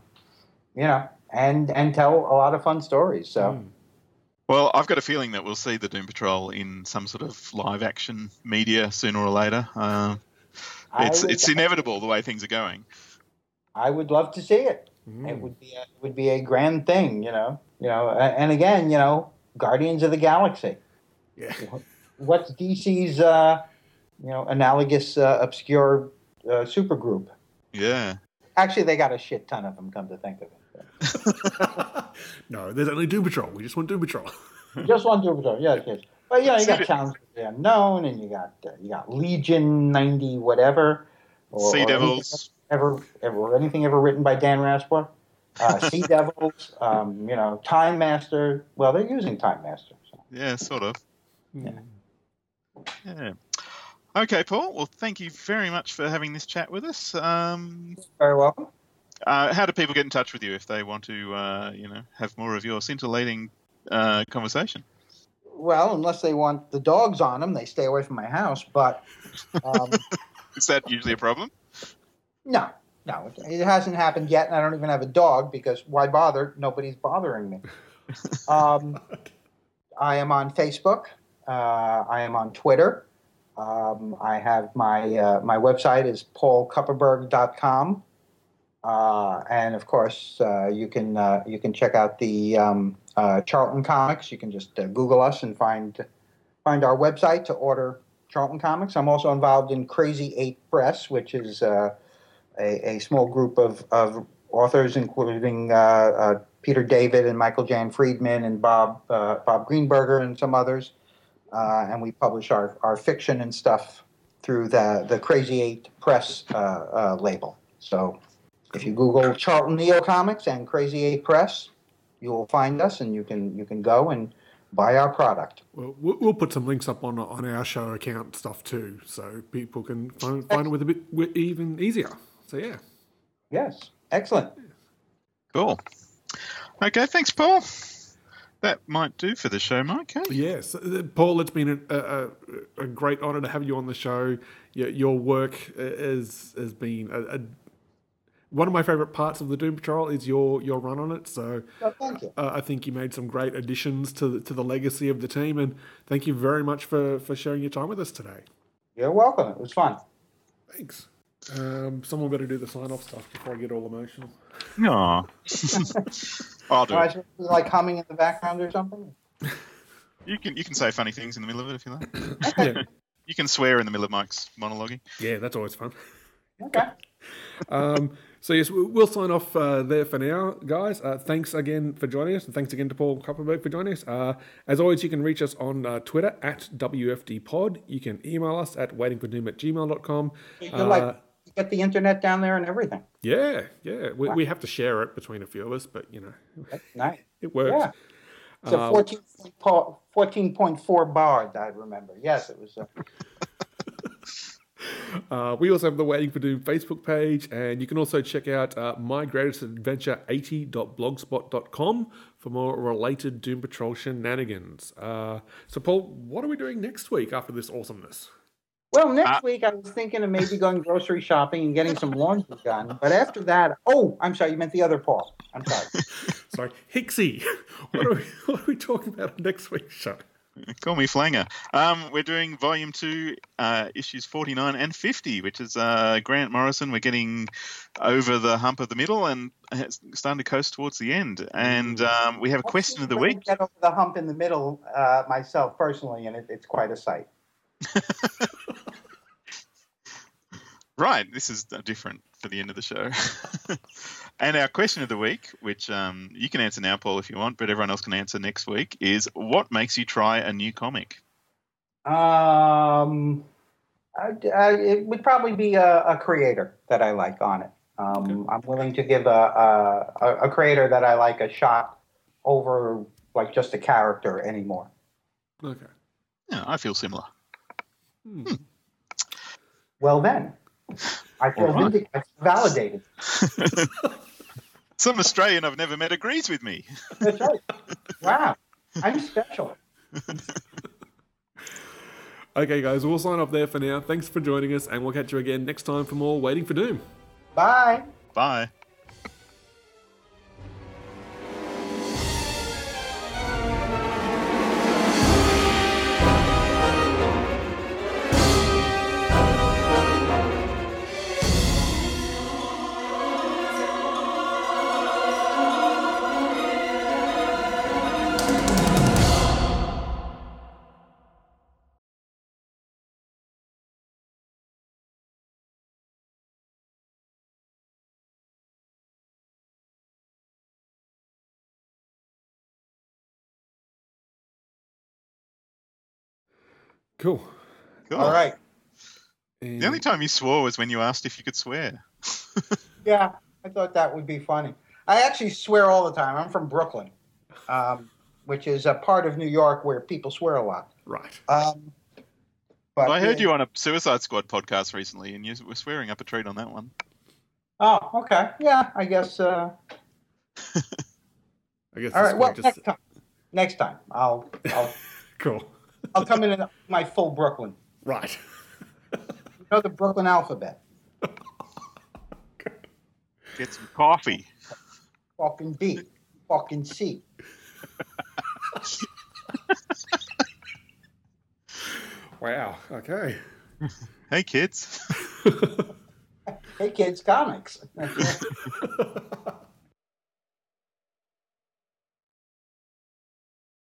and tell a lot of fun stories. So.
Well, I've got a feeling that we'll see the Doom Patrol in some sort of live-action media sooner or later. It's inevitable the way things are going.
I would love to see it. It would be a grand thing, And again, Guardians of the Galaxy.
Yeah.
What's DC's analogous obscure supergroup?
Yeah.
Actually, they got a shit ton of them. Come to think of it.
No, there's only Doom Patrol. We just want Doom Patrol.
Just want Doom Patrol. Yes. But you got Challenge of the Unknown, and you got Legion 90 whatever.
Sea Devils.
Anything ever written by Dan Raspler? Sea Devils. Time Master. Well, they're using Time Master. So.
Yeah, sort of. Yeah. Okay, Paul. Well, thank you very much for having this chat with us.
Very welcome.
How do people get in touch with you if they want to, have more of your scintillating conversation?
Well, unless they want the dogs on them, they stay away from my house. But
is that usually a problem?
No, it hasn't happened yet, and I don't even have a dog because why bother? Nobody's bothering me. I am on Facebook. I am on Twitter. I have my website is paulkupperberg.com. And of course, you can check out the Charlton Comics. You can just Google us and find our website to order Charlton Comics. I'm also involved in Crazy 8 Press, which is a small group of authors, including Peter David and Michael Jan Friedman and Bob Greenberger and some others. And we publish our fiction and stuff through the Crazy 8 Press label. So if you Google Charlton Neo Comics and Crazy 8 Press, you will find us, and you can go and buy our product.
Well, we'll put some links up on our show account stuff too, so people can find it with a bit even easier. So yeah.
Yes, excellent.
Cool. Okay, thanks, Paul. That might do for the show, Mike. Hey?
Yes, Paul, it's been a great honour to have you on the show. Your work has been one of my favourite parts of the Doom Patrol is your run on it. So
thank you.
I think you made some great additions to the legacy of the team, and thank you very much for sharing your time with us today.
You're welcome. It was fun.
Thanks. Someone better do the sign-off stuff before I get all emotional.
No. I'll do it.
Like humming in the background or something?
You can say funny things in the middle of it if you like.
Yeah.
You can swear in the middle of Mike's monologuing.
Yeah, that's always fun.
Okay.
So yes, we'll sign off there for now, guys. Thanks again for joining us, and thanks again to Paul Kupperberg for joining us. As always, you can reach us on Twitter at WFDpod. You can email us at waitingfordoom@gmail.com.
You get the internet down there and everything.
Yeah. We have to share it between a few of us, but
That's nice.
it works.
Yeah. It's a 14.4 bar, I remember. Yes, it was.
We also have the Waiting for Doom Facebook page, and you can also check out mygreatestadventure80.blogspot.com for more related Doom Patrol shenanigans. So, Paul, what are we doing next week after this awesomeness?
Well, next week I was thinking of maybe going grocery shopping and getting some laundry done. But after that, I'm sorry, you meant the other Paul. I'm sorry.
Sorry, Hixie. What are we talking about next week's show?
Call me Flanger. We're doing Volume 2, issues 49 and 50, which is Grant Morrison. We're getting over the hump of the middle and starting to coast towards the end. And we have a question of the week.
I get over the hump in the middle myself personally, and it's quite a sight.
Right, this is different for the end of the show. And our question of the week, which you can answer now, Paul, if you want, but everyone else can answer next week, is what makes you try a new comic?
It would probably be a creator that I like on it. I'm willing to give a creator that I like a shot over like just a character anymore.
Okay.
Yeah, I feel similar.
Well then, I feel validated.
Some Australian I've never met agrees with me.
That's right. Wow, I'm special.
Okay, guys, we'll sign off there for now. Thanks for joining us, and we'll catch you again next time for more Waiting for Doom.
Bye.
Bye.
Cool.
All right.
And
The only time you swore was when you asked if you could swear.
Yeah, I thought that would be funny. I actually swear all the time. I'm from Brooklyn, which is a part of New York where people swear a lot.
Right.
But
I heard you on a Suicide Squad podcast recently, and you were swearing up a treat on that one.
Oh, okay. Yeah, I guess.
I guess.
All right. Well,
just...
next time, I'll
Cool.
I'll come in my full Brooklyn.
Right.
You know the Brooklyn alphabet.
Get some coffee.
Fucking B. Fucking C.
Wow. Okay.
Hey, kids.
Hey, kids, comics.